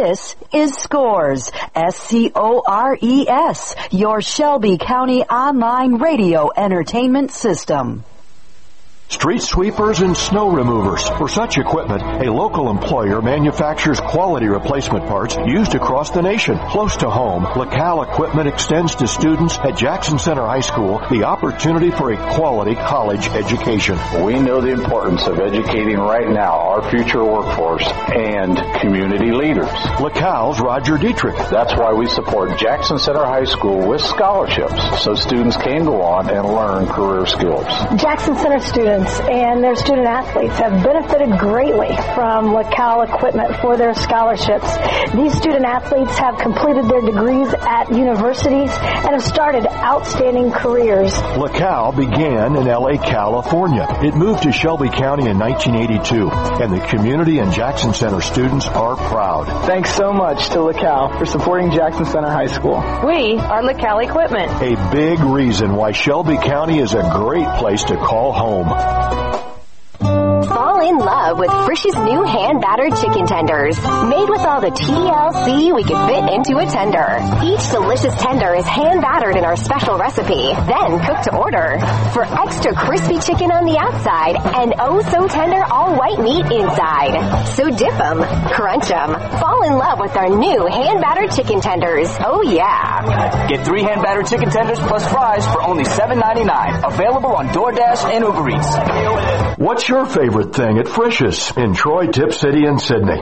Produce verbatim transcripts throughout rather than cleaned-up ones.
This is Scores, S C O R E S, your Shelby County online radio entertainment system. Street sweepers and snow removers. For such equipment, a local employer manufactures quality replacement parts used across the nation. Close to home, LaCal Equipment extends to students at Jackson Center High School the opportunity for a quality college education. We know the importance of educating right now our future workforce and community leaders. LaCal's Roger Dietrich. That's why we support Jackson Center High School with scholarships so students can go on and learn career skills. Jackson Center students and their student athletes have benefited greatly from LaCal Equipment for their scholarships. These student athletes have completed their degrees at universities and have started outstanding careers. LaCal began in L A, California. It moved to Shelby County in nineteen eighty-two, and the community and Jackson Center students are proud. Thanks so much to LaCal for supporting Jackson Center High School. We are LaCal Equipment. A big reason why Shelby County is a great place to call home. Fall in love with Frisch's new hand-battered chicken tenders. Made with all the T L C we could fit into a tender. Each delicious tender is hand-battered in our special recipe, then cooked to order. For extra crispy chicken on the outside and oh-so-tender all-white meat inside. So dip 'em, crunch 'em, fall in love with our new hand-battered chicken tenders. Oh, yeah. Get three hand-battered chicken tenders plus fries for only seven ninety-nine. Available on DoorDash and Uber Eats. What's your favorite thing at Frisch's in Troy, Tip City, and Sydney?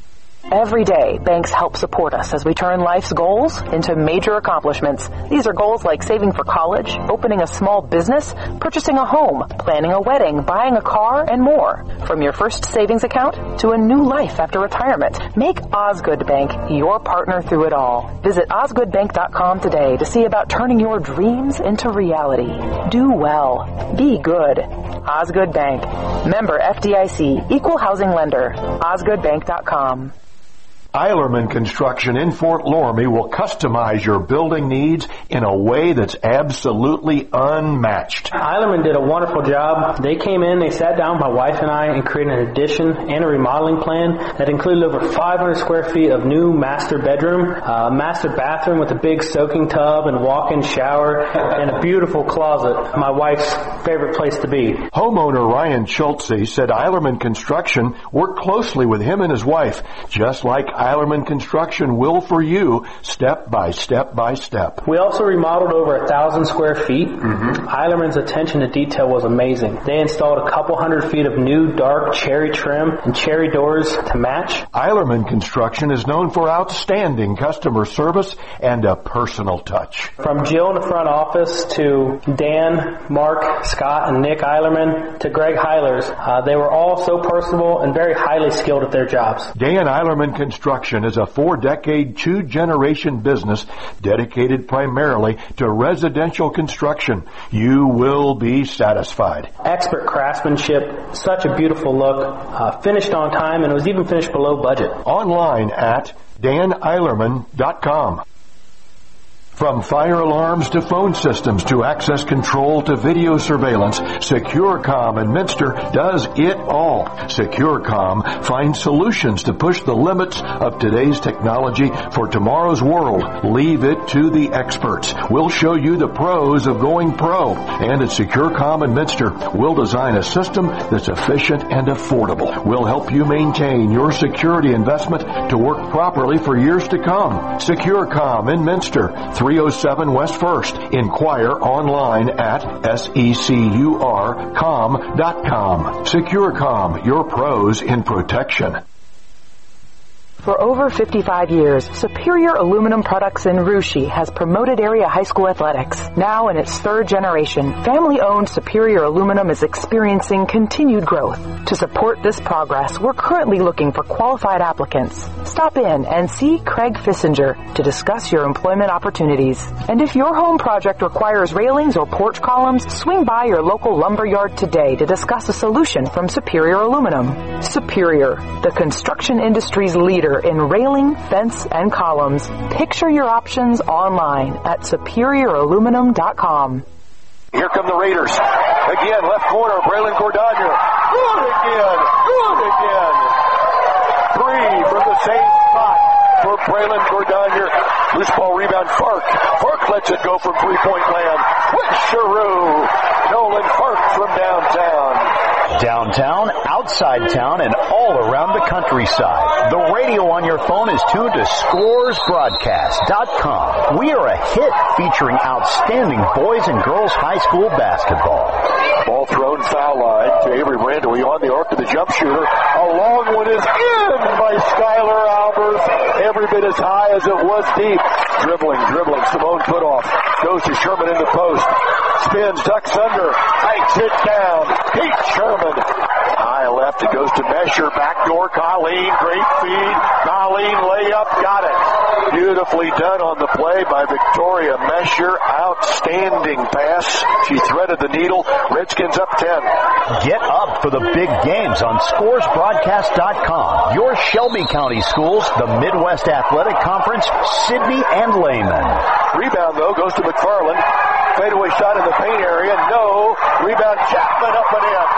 Every day, banks help support us as we turn life's goals into major accomplishments. These are goals like saving for college, opening a small business, purchasing a home, planning a wedding, buying a car, and more. From your first savings account to a new life after retirement, make Osgood Bank your partner through it all. Visit osgood bank dot com today to see about turning your dreams into reality. Do well. Be good. Osgood Bank. Member F D I C. Equal housing lender. osgood bank dot com. Eilerman Construction in Fort Loramie will customize your building needs in a way that's absolutely unmatched. Eilerman did a wonderful job. They came in, they sat down, my wife and I, and created an addition and a remodeling plan that included over five hundred square feet of new master bedroom, a master bathroom with a big soaking tub and walk-in shower, and a beautiful closet, my wife's favorite place to be. Homeowner Ryan Schultze said Eilerman Construction worked closely with him and his wife, just like Eilerman Construction will for you, step by step by step. We also remodeled over a thousand square feet. Mm-hmm. Eilerman's attention to detail was amazing. They installed a couple hundred feet of new dark cherry trim and cherry doors to match. Eilerman Construction is known for outstanding customer service and a personal touch. From Jill in the front office to Dan, Mark, Scott, and Nick Eilerman to Greg Heilers, uh, they were all so personable and very highly skilled at their jobs. Dan Eilerman Construction is a four-decade, two-generation business dedicated primarily to residential construction. You will be satisfied. Expert craftsmanship, such a beautiful look, uh, finished on time, and it was even finished below budget. Online at dan eilerman dot com. From fire alarms to phone systems to access control to video surveillance, SecureCom in Minster does it all. SecureCom finds solutions to push the limits of today's technology for tomorrow's world. Leave it to the experts. We'll show you the pros of going pro. And at SecureCom in Minster, we'll design a system that's efficient and affordable. We'll help you maintain your security investment to work properly for years to come. SecureCom in Minster, three oh seven West First. Inquire online at secur com dot com. SecureCom, your pros in protection. For over fifty-five years, Superior Aluminum Products in Russia has promoted area high school athletics. Now in its third generation, family-owned Superior Aluminum is experiencing continued growth. To support this progress, we're currently looking for qualified applicants. Stop in and see Craig Fissinger to discuss your employment opportunities. And if your home project requires railings or porch columns, swing by your local lumber yard today to discuss a solution from Superior Aluminum. Superior, the construction industry's leader in railing, fence, and columns. Picture your options online at superior aluminum dot com. Here come the Raiders. Again, left corner, Braylon Cordagna. Good again. Good again. Three from the same spot. from Braylon Gordonier. Loose ball rebound, Fark. Fark lets it go from three-point land. With Sharu. Nolan Fark from downtown. Downtown, outside town, and all around the countryside. The radio on your phone is tuned to scores broadcast dot com. We are a hit featuring outstanding boys and girls high school basketball. Ball thrown foul line to Avery Brandowy on the arc of the jump shooter. A long one is in by Skylar Albers. Every bit as high as it was deep. Dribbling, dribbling. Simone Putoff goes to Sherman in the post. Spins, ducks under, tights it down. Pete Sherman. High left, it goes to Mesher. Backdoor, Colleen. Great feed. Colleen layup, got it. Beautifully done on the play by Victoria Mesher. Outstanding pass. She threaded the needle. Redskins up ten. Get up for the big games on scores broadcast dot com. Your Shelby County schools, the Midwest Athletic Conference, Sidney and Lehman. Rebound, though, goes to McFarland. Fadeaway shot in the paint area. No. Rebound, Chapman up and in.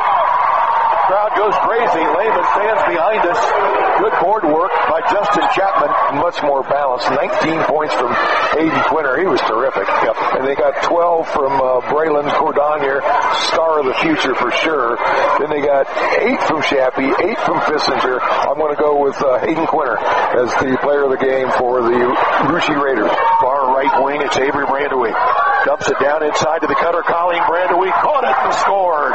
Crowd goes crazy. Lehman stands behind us. Good board work by Justin Chapman. Much more balanced. nineteen points from Aiden Quinter. He was terrific. Yep. And they got twelve from uh, Braylon Cordonier, star of the future for sure. Then they got eight from Shappy, eight from Fissinger. I'm going to go with uh, Aiden Quinter as the player of the game for the Russia Raiders. Far right wing, it's Avery Brandowy. Dumps it down inside to the cutter. Colleen Brandowy caught it and scored.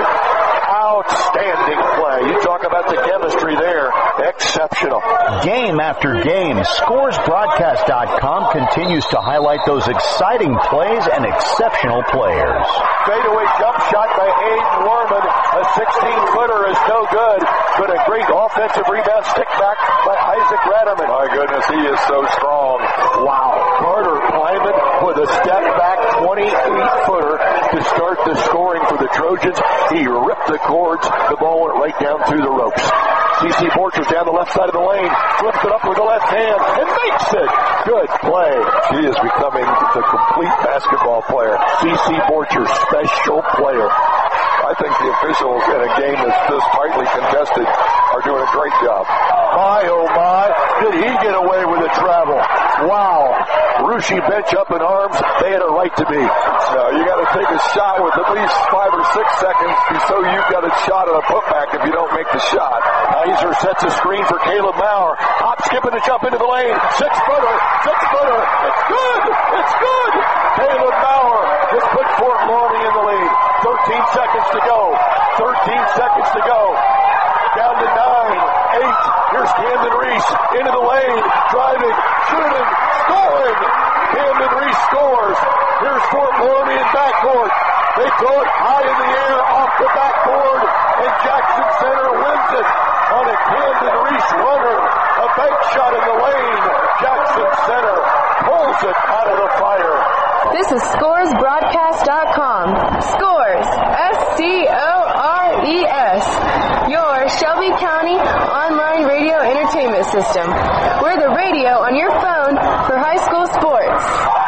Outstanding play. You talk about the chemistry there. Exceptional. Game after game, scores broadcast dot com continues to highlight those exciting plays and exceptional players. Fadeaway jump shot by Aiden Warman. A sixteen-footer is no good, but a great offensive rebound stick back by Isaac Ratterman. My goodness, he is so strong. Wow. Carter Kleiman with a step back twenty-eight-footer to start the scoring for the Trojans. He ripped the cords. The ball went right down through the ropes. C C Borchers down the left side of the lane. Flips it up with the left hand and makes it. Good play. She is becoming the complete basketball player. C C Borchers, special player. I think the officials in a game that's this tightly contested are doing a great job. My, oh my, did he get away with a travel? Wow. Russia bench up in arms. They had a right to be. No, you got to take a shot with at least five or six seconds, so you've got a shot at a putback if you don't make the shot. Heiser sets a screen for Caleb Maurer. Hop, skipping to jump into the lane. Six-footer, six-footer. It's good. It's good. Caleb Maurer has put Fort Laramie in the lead. thirteen seconds to go. thirteen seconds to go. Down to nine, eight. Here's Camden Reese into the lane, driving, shooting, scoring. Camden Reese scores. Here's Fort Laramie in backcourt. They throw it high in the air off the backboard, and Jackson Center wins it on a Camden Reese runner. A bank shot in the lane. Jackson Center pulls it out of the fire. This is scores broadcast dot com. Scores, S C O R E S. Your Shelby County online radio entertainment system. We're the radio on your phone for high school sports.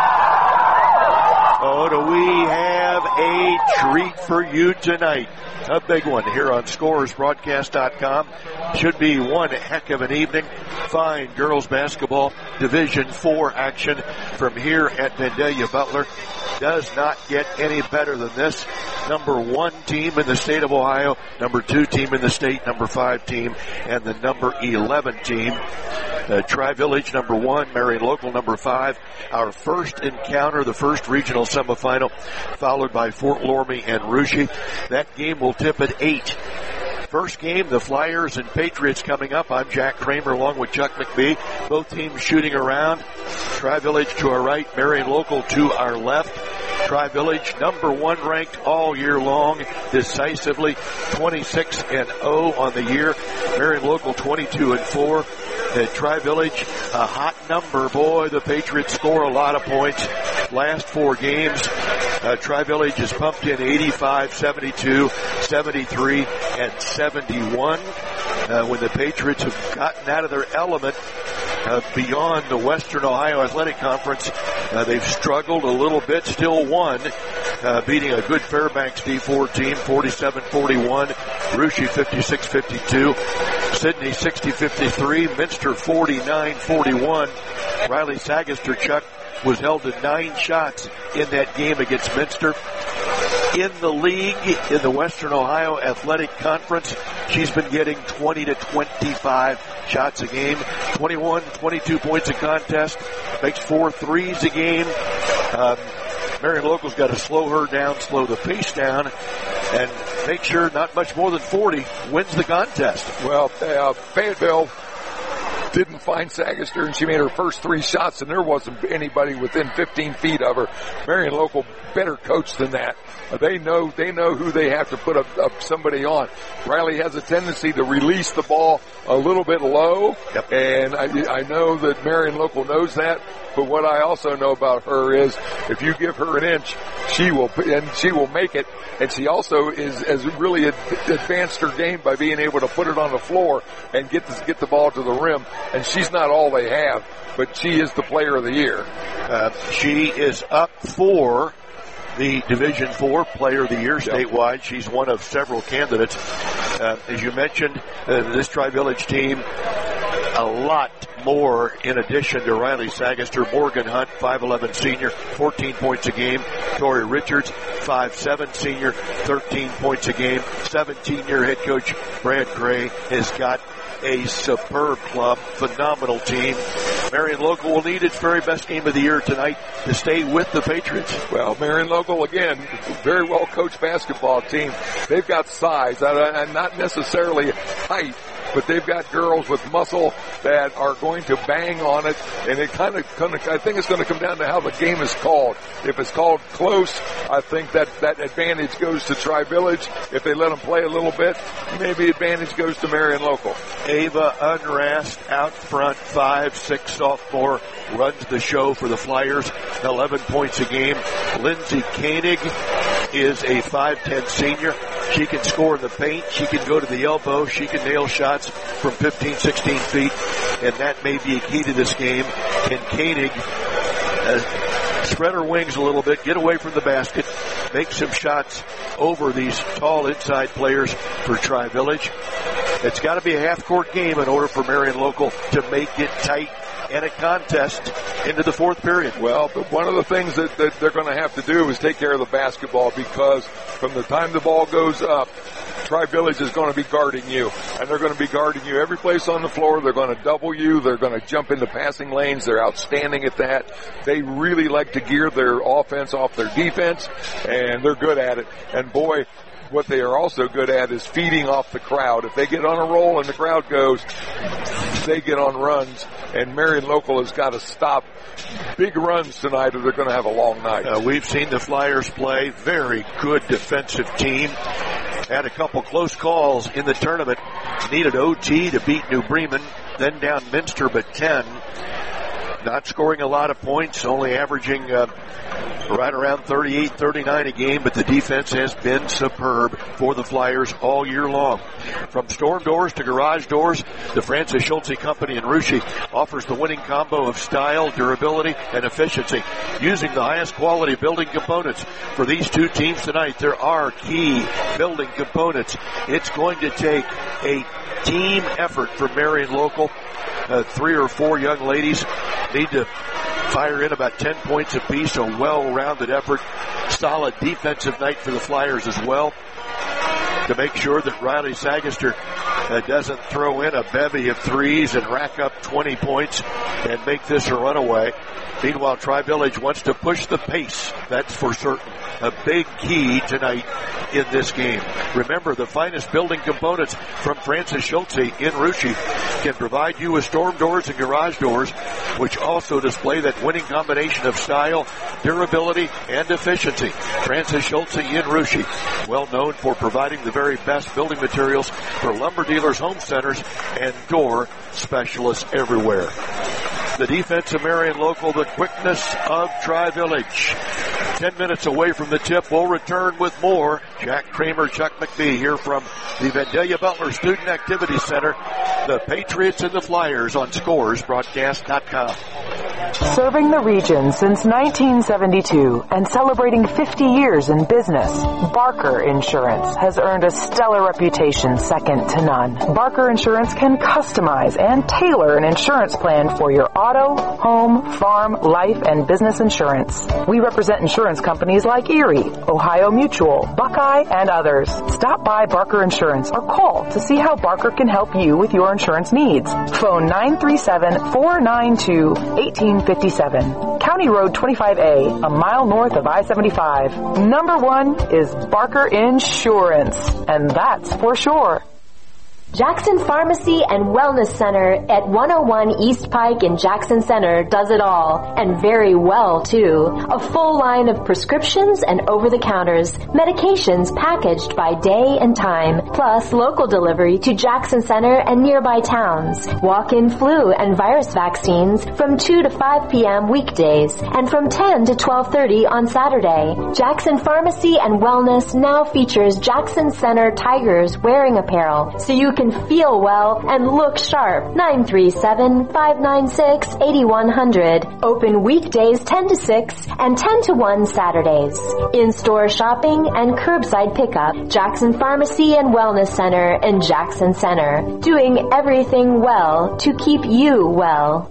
Oh, do we have a treat for you tonight. A big one here on scores broadcast dot com. Should be one heck of an evening. Fine girls basketball Division four action from here at Vandalia Butler. Does not get any better than this. Number one team in the state of Ohio, number two team in the state, number five team, and the number eleven team. Uh, Tri-Village number one, Marion Local number five. Our first encounter, the first regional semifinal, followed by Fort Laramie and Russia. That game will tip at eight. First game, the Flyers and Patriots coming up. I'm Jack Kramer along with Chuck McBee. Both teams shooting around. Tri-Village to our right, Marion Local to our left. Tri-Village number one ranked all year long, decisively twenty-six and oh on the year. Marion Local twenty-two and four. At Tri-Village, a hot number. Boy, the Patriots score a lot of points. Last four games, uh, Tri-Village has pumped in eighty-five, seventy-two, seventy-three, and seventy-one. Uh, when the Patriots have gotten out of their element uh, beyond the Western Ohio Athletic Conference, uh, they've struggled a little bit, still won, uh, beating a good Fairbanks D four team, forty-seven forty-one, Russia fifty-six fifty-two, Sydney sixty fifty-three, Minster forty-nine forty-one. Riley Sagaster, Chuck, was held to nine shots in that game against Minster. In the league, in the Western Ohio Athletic Conference, she's been getting twenty to twenty-five shots a game, twenty-one, twenty-two points a contest, makes four threes a game. Um, Marion Local's got to slow her down, slow the pace down, and make sure not much more than forty wins the contest. Well, uh, Fayetteville didn't find Sagaster, and she made her first three shots, and there wasn't anybody within fifteen feet of her. Marion Local better coached than that. Uh, they know they know who they have to put up, up somebody on. Riley has a tendency to release the ball a little bit low, yep. and I, I know that Marion Local knows that. But what I also know about her is, if you give her an inch, she will, and she will make it. And she also is has really ad- advanced her game by being able to put it on the floor and get the, get the ball to the rim. And she's not all they have, but she is the player of the year. Uh, she is up for the Division Four Player of the Year statewide. She's one of several candidates. Uh, as you mentioned, uh, this Tri-Village team, a lot more in addition to Riley Sagaster. Morgan Hunt, five eleven senior, fourteen points a game. Tori Richards, five seven senior, thirteen points a game. seventeen-year head coach Brad Gray has got a superb club, phenomenal team. Marion Local will need its very best game of the year tonight to stay with the Patriots. Well, Marion Local, again, very well coached basketball team. They've got size, and not necessarily height, but they've got girls with muscle that are going to bang on it, and it kind of, kind of I think it's going to come down to how the game is called. If it's called close, I think that that advantage goes to Tri-Village. If they let them play a little bit, maybe advantage goes to Marion Local. Ava Unrast out front, five six sophomore, runs the show for the Flyers, eleven points a game. Lindsay Koenig is a five ten senior. She can score in the paint. She can go to the elbow. She can nail shots from fifteen, sixteen feet, and that may be a key to this game. Can Koenig uh, spread her wings a little bit, get away from the basket, make some shots over these tall inside players for Tri-Village. It's got to be a half-court game in order for Marion Local to make it tight and a contest into the fourth period. Well, but one of the things that, that they're going to have to do is take care of the basketball, because from the time the ball goes up, Tri-Village is going to be guarding you, and they're going to be guarding you every place on the floor. They're going to double you. They're going to jump into passing lanes. They're outstanding at that. They really like to gear their offense off their defense, and they're good at it. And boy, what they are also good at is feeding off the crowd. If they get on a roll and the crowd goes, they get on runs, and Marion Local has got to stop big runs tonight or they're going to have a long night. Uh, we've seen the Flyers play. Very good defensive team. Had a couple close calls in the tournament. Needed O T to beat New Bremen, then down Minster but ten. Not scoring a lot of points, only averaging uh, right around thirty-eight, thirty-nine a game, but the defense has been superb for the Flyers all year long. From storm doors to garage doors, the Francis Schultze Company in Russia offers the winning combo of style, durability, and efficiency. Using the highest quality building components for these two teams tonight, there are key building components. It's going to take a team effort for Marion Local. Uh, three or four young ladies need to fire in about ten points apiece, a well-rounded effort. Solid defensive night for the Flyers as well, to make sure that Riley Sagaster uh, doesn't throw in a bevy of threes and rack up twenty points and make this a runaway. Meanwhile, Tri-Village wants to push the pace, that's for certain. A big key tonight in this game. Remember, the finest building components from Francis Schultze in Russia can provide you with storm doors and garage doors, which also display that winning combination of style, durability, and efficiency. Francis Schultze in Russia, well known for providing the very best building materials for lumber dealers, home centers, and door specialists everywhere. The defense of Marion Local, the quickness of Tri-Village. Ten minutes away from the tip. We'll return with more. Jack Kramer, Chuck McBee here from the Vandalia Butler Student Activity Center. The Patriots and the Flyers on Scores Broadcast dot com. Serving the region since nineteen seventy-two and celebrating fifty years in business, Barker Insurance has earned a stellar reputation second to none. Barker Insurance can customize and tailor an insurance plan for your auto, home, farm, life, and business insurance. We represent insurance companies like Erie, Ohio Mutual, Buckeye, and others. Stop by Barker Insurance or call to see how Barker can help you with your insurance needs. Phone nine three seven, four nine two, one eight five seven. County Road twenty-five A, a mile north of I seventy-five. Number one is Barker Insurance, and that's for sure. Jackson Pharmacy and Wellness Center at one oh one East Pike in Jackson Center does it all, and very well too. A full line of prescriptions and over-the-counters, medications packaged by day and time, plus local delivery to Jackson Center and nearby towns. Walk-in flu and virus vaccines from two to five p.m. weekdays and from ten to twelve thirty on Saturday. Jackson Pharmacy and Wellness now features Jackson Center Tigers wearing apparel, so you can feel well and look sharp. nine three seven, five nine six, eight one zero zero. Open weekdays ten to six and ten to one Saturdays. In-store shopping and curbside pickup. Jackson Pharmacy and Wellness Center in Jackson Center. Doing everything well to keep you well.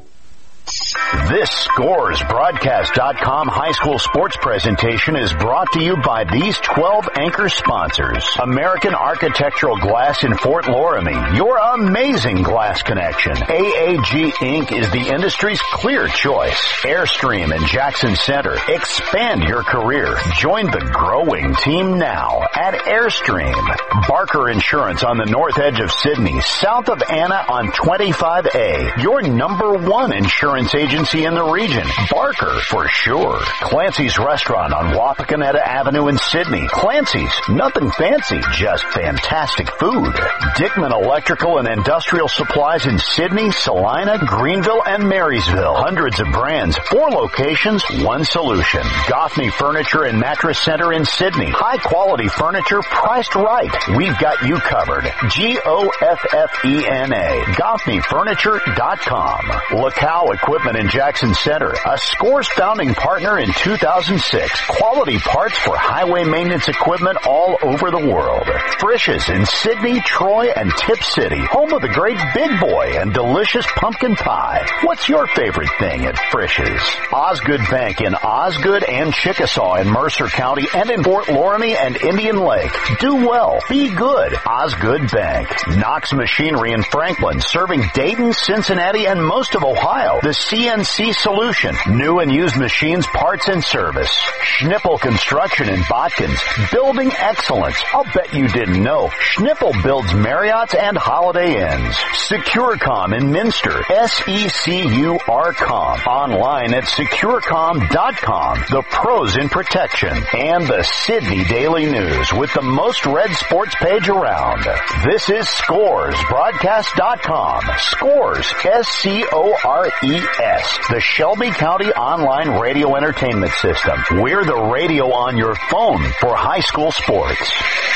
This Scores Broadcast dot com high school sports presentation is brought to you by these twelve anchor sponsors. American Architectural Glass in Fort Loramie, your amazing glass connection. A A G Incorporated is the industry's clear choice. Airstream in Jackson Center. Expand your career. Join the growing team now at Airstream. Barker Insurance on the north edge of Sydney, south of Anna on twenty-five A. Your number one insurance agency in the region. Barker, for sure. Clancy's Restaurant on Wapakoneta Avenue in Sydney. Clancy's, nothing fancy, just fantastic food. Dickman Electrical and Industrial Supplies in Sydney, Salina, Greenville, and Marysville. Hundreds of brands, four locations, one solution. Goffney Furniture and Mattress Center in Sydney. High quality furniture priced right. We've got you covered. G O F F E N A. Goffney Furniture dot com. Lacow Equipment in Jackson Center, a Scores founding partner in two thousand six. Quality parts for highway maintenance equipment all over the world. Frisch's in Sydney, Troy, and Tip City, home of the great Big Boy and delicious pumpkin pie. What's your favorite thing at Frisch's? Osgood Bank in Osgood and Chickasaw in Mercer County and in Fort Loramie and Indian Lake. Do well. Be good. Osgood Bank. Knox Machinery in Franklin, serving Dayton, Cincinnati, and most of Ohio. The C N C Solution. New and used machines, parts, and service. Schnippel Construction in Botkins. Building excellence. I'll bet you didn't know. Schnippel builds Marriotts and Holiday Inns. Securecom in Minster. S E C U R com. Online at Securecom dot com. The pros in protection. And the Sydney Daily News with the most read sports page around. This is Scores Broadcast dot com. Scores. S C O R E S. The Shelby County Online Radio Entertainment System. We're the radio on your phone for high school sports.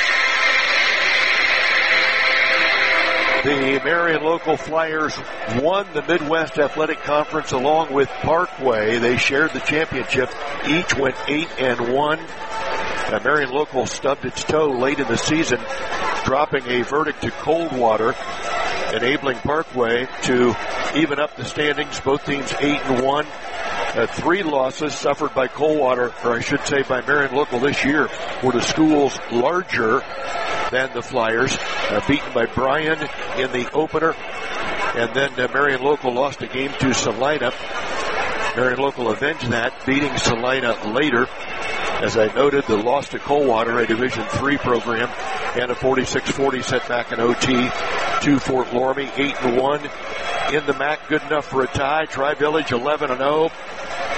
The Marion Local Flyers won the Midwest Athletic Conference along with Parkway. They shared the championship. Each went eight and one. Uh, Marion Local stubbed its toe late in the season, dropping a verdict to Coldwater, enabling Parkway to even up the standings. Both teams eight and one. Uh, three losses suffered by Coldwater, or I should say by Marion Local this year, were to schools larger than the Flyers, uh, beaten by Bryan in the opener, and then uh, Marion Local lost a game to Salina. Marion Local avenged that, beating Salina later. As I noted, the loss to Coldwater, a Division three program, and a forty-six forty setback in O T to Fort Loramie, eight and one in the M A C, good enough for a tie. Tri-Village eleven and oh.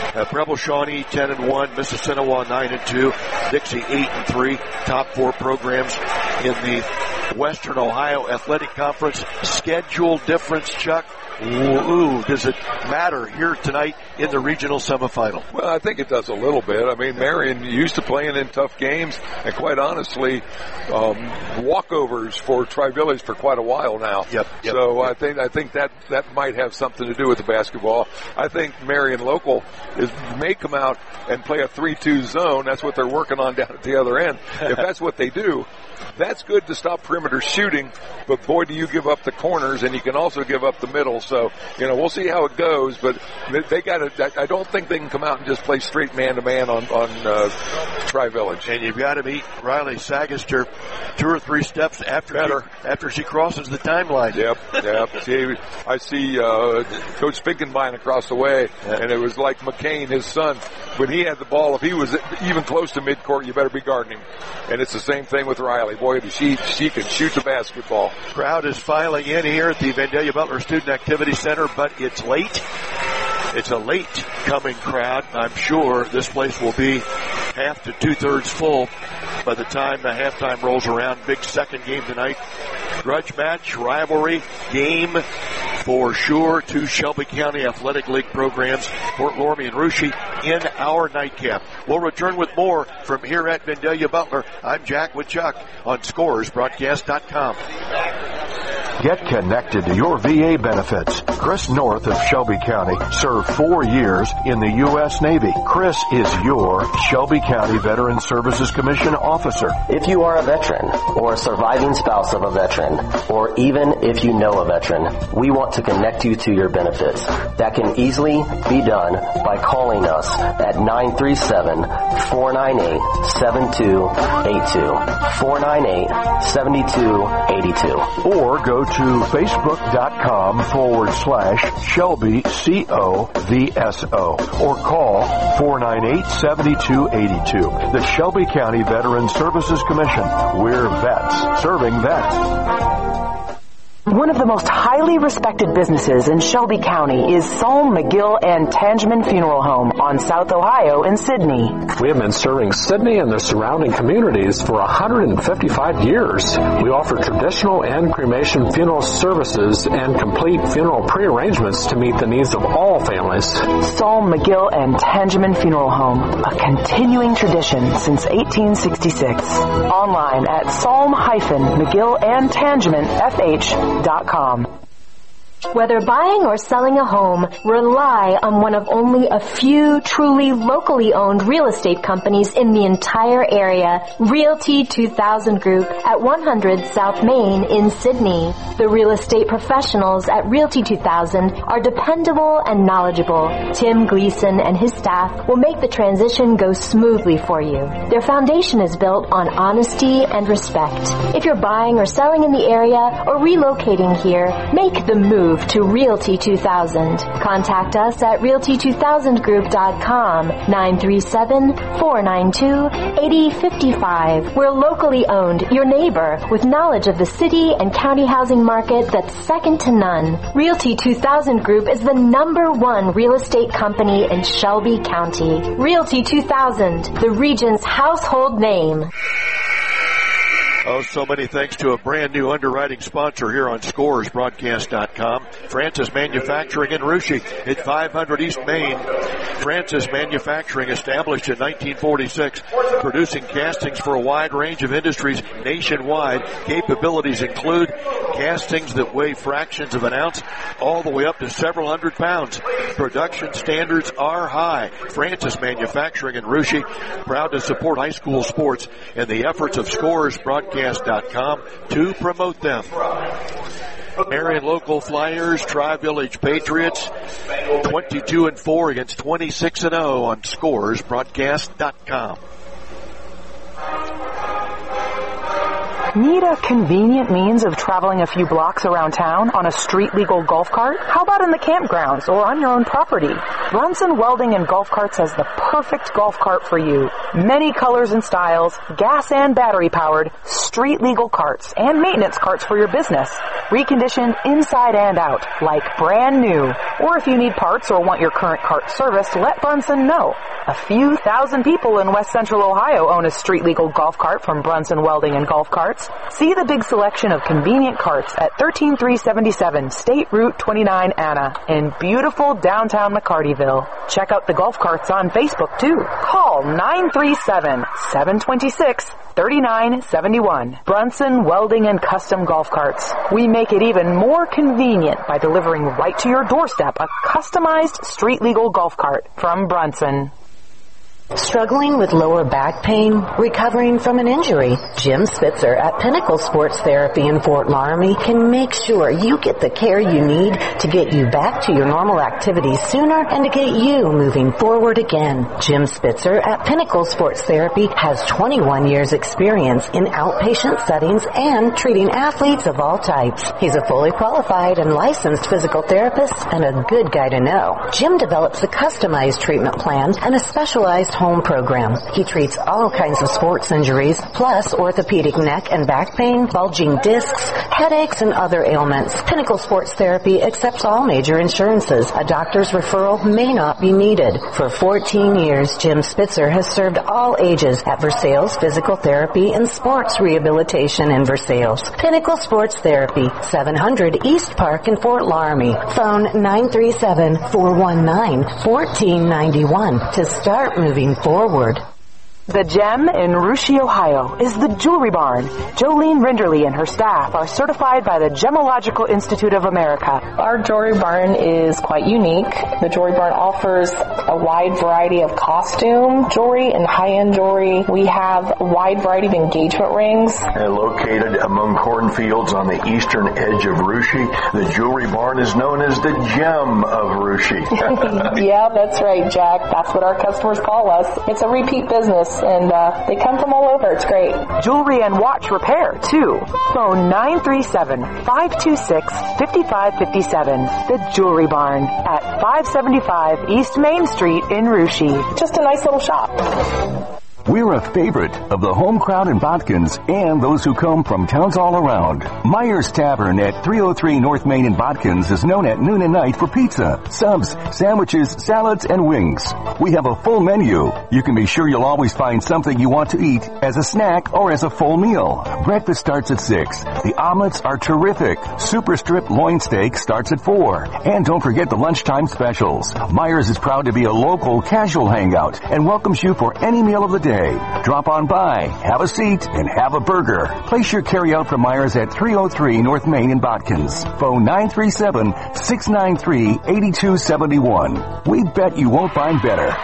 Uh, Preble Shawnee ten and one, Mississinawa nine and two, Dixie eight and three. Top four programs in the Western Ohio Athletic Conference. Schedule difference, Chuck. Ooh, does it matter here tonight in the regional semifinal? Well, I think it does a little bit. I mean, Marion used to playing in tough games, and quite honestly, um, walkovers for Tri-Village for quite a while now. Yep. yep so yep. I think I think that that might have something to do with the basketball. I think Marion local is may come out and play a three two zone. That's what they're working on down at the other end. If that's what they do, that's good to stop perimeter shooting, but boy, do you give up the corners, and you can also give up the middle. So, you know, we'll see how it goes, but they got to, I don't think they can come out and just play straight man-to-man on, on uh, Tri-Village. And you've got to meet Riley Sagister two or three steps after Better. She, after she crosses the timeline. Yep, yep. See, I see uh, Coach Finkenbein across the way, and it was like McCain, his son, when he had the ball, if he was even close to midcourt, you better be guarding him. And it's the same thing with Riley. Boy, she, she can shoot the basketball. Crowd is filing in here at the Vandalia Butler Student Activity Center, but it's late. It's a late coming crowd. I'm sure this place will be half to two-thirds full by the time the halftime rolls around. Big second game tonight. Grudge match, rivalry, game for sure. Two Shelby County Athletic League programs, Port Lormy and Russia, in our nightcap. We'll return with more from here at Vandalia Butler. I'm Jack with Chuck on Scores Broadcast dot com. Get connected to your V A benefits. Chris North of Shelby County served four years in the U S Navy. Chris is your Shelby County Veteran Services Commission officer. If you are a veteran or a surviving spouse of a veteran, or even if you know a veteran, we want to connect you to your benefits. That can easily be done by calling us at nine three seven, four nine eight, seven two eight two, four nine eight, seven two eight two. Or go to facebook.com forward slash Shelby C O V S O or call four nine eight, seven two eight two. The Shelby County Veteran Services Commission. We're vets serving vets. One of the most highly respected businesses in Shelby County is Solm, McGill, and Tangeman Funeral Home on South Ohio in Sidney. We have been serving Sidney and the surrounding communities for one hundred fifty-five years. We offer traditional and cremation funeral services and complete funeral prearrangements to meet the needs of all families. Solm, McGill, and Tangeman Funeral Home, a continuing tradition since eighteen sixty-six. Online at solm mcgill and tangeman f h dot com. Whether buying or selling a home, rely on one of only a few truly locally owned real estate companies in the entire area. Realty two thousand Group at one hundred South Main in Sidney. The real estate professionals at Realty two thousand are dependable and knowledgeable. Tim Gleason and his staff will make the transition go smoothly for you. Their foundation is built on honesty and respect. If you're buying or selling in the area or relocating here, make the move to Realty two thousand. Contact us at realty two thousand group dot com, nine three seven, four nine two, eight zero five five. We're locally owned, your neighbor, with knowledge of the city and county housing market that's second to none. Realty two thousand Group is the number one real estate company in Shelby County. Realty two thousand, the region's household name. Oh, so many thanks to a brand new underwriting sponsor here on Scores Broadcast dot com. Francis Manufacturing in Russia at five hundred East Main. Francis Manufacturing, established in nineteen forty-six, producing castings for a wide range of industries nationwide. Capabilities include castings that weigh fractions of an ounce all the way up to several hundred pounds. Production standards are high. Francis Manufacturing in Russia, proud to support high school sports and the efforts of Scores Broadcast dot com to promote them. Marion local Flyers, Tri-Village Patriots, twenty-two and four against twenty-six and oh on Scores Broadcast dot com. Need a convenient means of traveling a few blocks around town on a street-legal golf cart? How about in the campgrounds or on your own property? Brunson Welding and Golf Carts has the perfect golf cart for you. Many colors and styles, gas and battery-powered, street legal carts and maintenance carts for your business. Reconditioned inside and out, like brand new. Or if you need parts or want your current cart serviced, let Brunson know. A few thousand people in West Central Ohio own a street legal golf cart from Brunson Welding and Golf Carts. See the big selection of convenient carts at one three three seven seven State Route twenty-nine Anna in beautiful downtown McCartyville. Check out the golf carts on Facebook too. Call nine three seven, seven two six, three nine seven one. Brunson Welding and Custom Golf Carts. We make it even more convenient by delivering right to your doorstep a customized street legal golf cart from Brunson. Struggling with lower back pain? Recovering from an injury? Jim Spitzer at Pinnacle Sports Therapy in Fort Laramie can make sure you get the care you need to get you back to your normal activities sooner and to get you moving forward again. Jim Spitzer at Pinnacle Sports Therapy has twenty-one years experience in outpatient settings and treating athletes of all types. He's a fully qualified and licensed physical therapist and a good guy to know. Jim develops a customized treatment plan and a specialized home program. He treats all kinds of sports injuries, plus orthopedic neck and back pain, bulging discs, headaches, and other ailments. Pinnacle Sports Therapy accepts all major insurances. A doctor's referral may not be needed. For fourteen years, Jim Spitzer has served all ages at Versailles Physical Therapy and Sports Rehabilitation in Versailles. Pinnacle Sports Therapy, seven hundred East Park in Fort Laramie. Phone nine three seven, four one nine, one four nine one to start moving forward. The Gem in Russia, Ohio is the Jewelry Barn. Jolene Rinderly and her staff are certified by the Gemological Institute of America. Our Jewelry Barn is quite unique. The Jewelry Barn offers a wide variety of costume jewelry and high-end jewelry. We have a wide variety of engagement rings. And located among cornfields on the eastern edge of Russia, the Jewelry Barn is known as the Gem of Russia. Yeah, that's right, Jack. That's what our customers call us. It's a repeat business. And uh, they come from all over. It's great. Jewelry and watch repair, too. Phone nine three seven, five two six, five five five seven. The Jewelry Barn at five seventy-five East Main Street in Russia. Just a nice little shop. We're a favorite of the home crowd in Botkins and those who come from towns all around. Myers Tavern at three oh three North Main in Botkins is known at noon and night for pizza, subs, sandwiches, salads, and wings. We have a full menu. You can be sure you'll always find something you want to eat as a snack or as a full meal. Breakfast starts at six. The omelets are terrific. Super strip loin steak starts at four. And don't forget the lunchtime specials. Myers is proud to be a local casual hangout and welcomes you for any meal of the day. Drop on by, have a seat, and have a burger. Place your carryout from Myers at three oh three North Main in Botkins. Phone nine three seven, six nine three, eight two seven one. We bet you won't find better.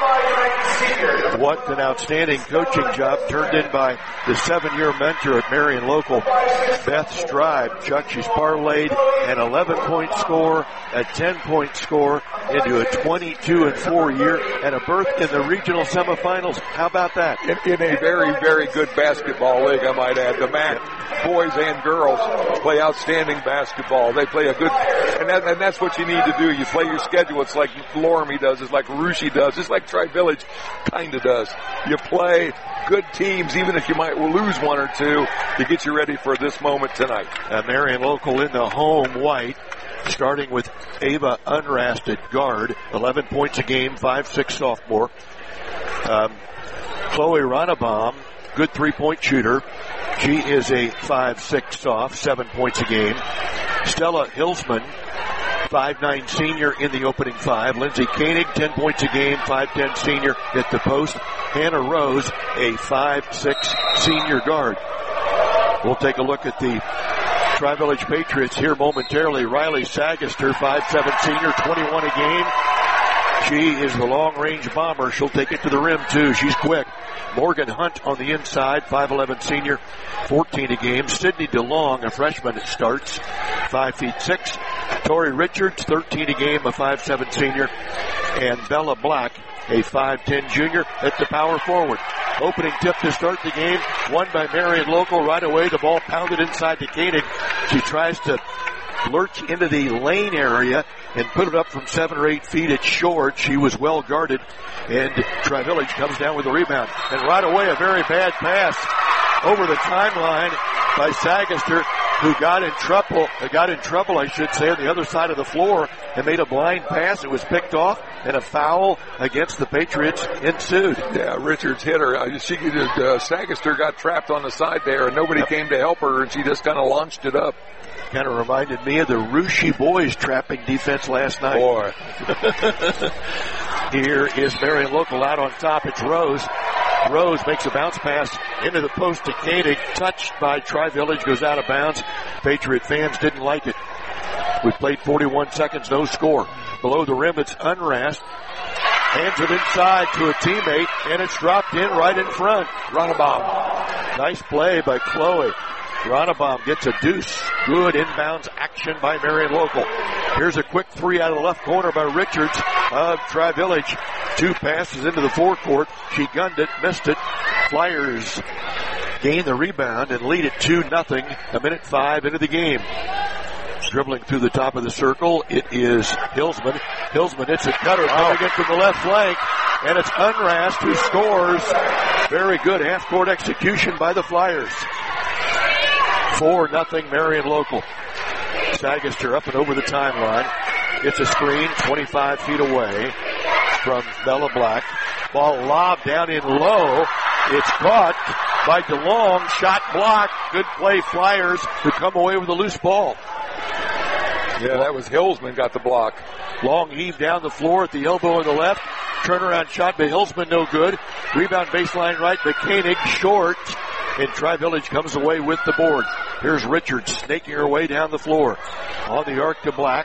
What an outstanding coaching job turned in by the seven-year mentor at Marion Local, Beth Strive. Chuck, she's parlayed an eleven-point score, a ten-point score into a twenty-two and four year and a berth in the regional semifinals. How about that? In, in a very, very good basketball league, I might add. The M A C boys and girls play outstanding basketball. They play a good, and, that, and that's what you need to do. You play your schedule. It's like Laramie does. It's like Russia does. It's like Tri-Village kind of does. You play good teams, even if you might lose one or two, to get you ready for this moment tonight. Uh, Marion Local in the home white, starting with Ava Unrast at guard, eleven points a game, five six sophomore. Um, Chloe Ronnebaum, good three-point shooter. She is a five six soft, seven points a game. Stella Hilsman, five nine senior in the opening five. Lindsay Koenig, ten points a game, five ten senior at the post. Hannah Rose, a five six senior guard. We'll take a look at the Tri-Village Patriots here momentarily. Riley Sagaster, five seven senior, twenty-one a game. She is the long-range bomber. She'll take it to the rim, too. She's quick. Morgan Hunt on the inside, five eleven senior, fourteen a game. Sydney DeLong, a freshman that starts, five feet six. Tori Richards, thirteen a game, a five seven senior. And Bella Black, a five ten junior at the power forward. Opening tip to start the game, won by Marion Local. Right away, the ball pounded inside to Koenig. She tries to lurch into the lane area and put it up from seven or eight feet. It's short. She was well guarded, and Tri-Village comes down with the rebound. And right away, a very bad pass over the timeline by Sagaster, who got in trouble, got in trouble, I should say, on the other side of the floor and made a blind pass. It was picked off, and a foul against the Patriots ensued. Yeah, Richards hit her. Uh, she, uh, Sagaster got trapped on the side there, and nobody yep. came to help her, and she just kind of launched it up. Kind of reminded me of the Russia boys trapping defense last night. Boy. Here is Marion Local out on top. It's Rose. Rose makes a bounce pass into the post to Koenig. Touched by Tri-Village, goes out of bounds. Patriot fans didn't like it. We played forty-one seconds, no score. Below the rim, it's Unrast. Hands it inside to a teammate, and it's dropped in right in front. Ronnebaum. Nice play by Chloe. Ronnebaum gets a deuce. Good inbounds action by Marion Local. Here's a quick three out of the left corner by Richards of Tri-Village. Two passes into the forecourt. She gunned it, missed it. Flyers gain the rebound and lead it two nothing. A minute five into the game. Dribbling through the top of the circle, it is Hillsman. Hillsman hits a cutter coming in from the left flank, and it's Unrast who scores. Very good half-court execution by the Flyers. four nothing Marion Local. Sagaster up and over the timeline. It's a screen twenty-five feet away from Bella Black. Ball lobbed down in low. It's caught by DeLong. Shot blocked. Good play, Flyers, who come away with a loose ball. Yeah, that was Hillsman got the block. Long heave down the floor at the elbow on the left. Turnaround shot by Hillsman, no good. Rebound baseline right by Koenig, short. And Tri-Village comes away with the board. Here's Richards snaking her way down the floor. On the arc to Black.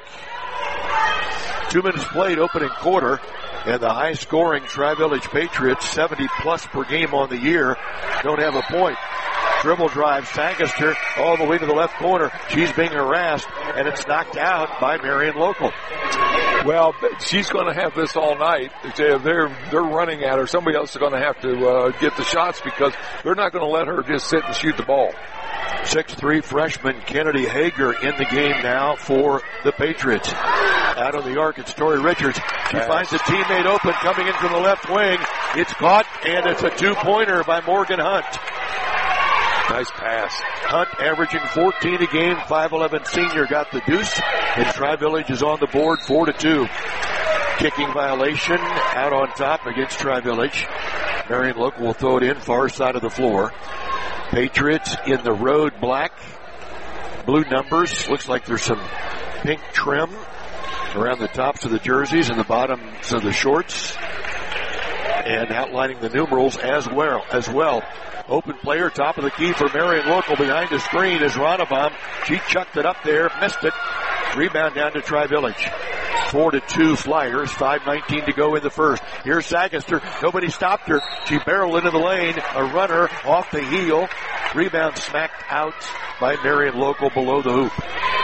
Two minutes played, opening quarter. And the high-scoring Tri-Village Patriots, seventy plus per game on the year, don't have a point. Dribble drive, Sagaster all the way to the left corner. She's being harassed, and it's knocked out by Marion Local. Well, she's going to have this all night. They're they're running at her. Somebody else is going to have to uh, get the shots because they're not going to let her just sit and shoot the ball. six three freshman Kennedy Hager in the game now for the Patriots. Out on the arc, it's Tori Richards. She yes. finds a teammate open coming in from the left wing. It's caught, and it's a two-pointer by Morgan Hunt. Nice pass. Hunt averaging fourteen a game, five eleven senior got the deuce, and Tri-Village is on the board four to two. Kicking violation out on top against Tri-Village. Marion Local will throw it in, far side of the floor. Patriots in the road black. Blue numbers. Looks like there's some pink trim around the tops of the jerseys and the bottoms of the shorts. And outlining the numerals as well. As well. Open player, top of the key for Marion Local. Behind the screen is Ronnebaum. She chucked it up there, missed it. Rebound down to Tri-Village. Four to two Flyers, five nineteen to go in the first. Here's Sagaster. Nobody stopped her. She barreled into the lane. A runner off the heel. Rebound smacked out by Marion Local below the hoop.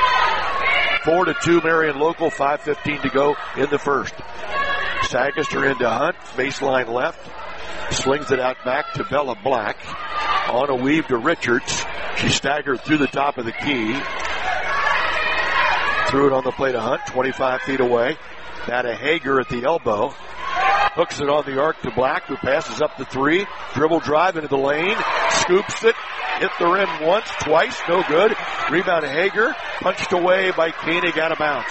Four to two Marion Local, five fifteen to go in the first. Sagaster into Hunt, baseline left. Slings it out back to Bella Black. On a weave to Richards. She staggered through the top of the key. Threw it on the play to Hunt, twenty-five feet away. Now to Hager at the elbow. Hooks it on the arc to Black, who passes up the three. Dribble drive into the lane. Scoops it. Hit the rim once, twice, no good. Rebound to Hager. Punched away by Koenig out of bounds.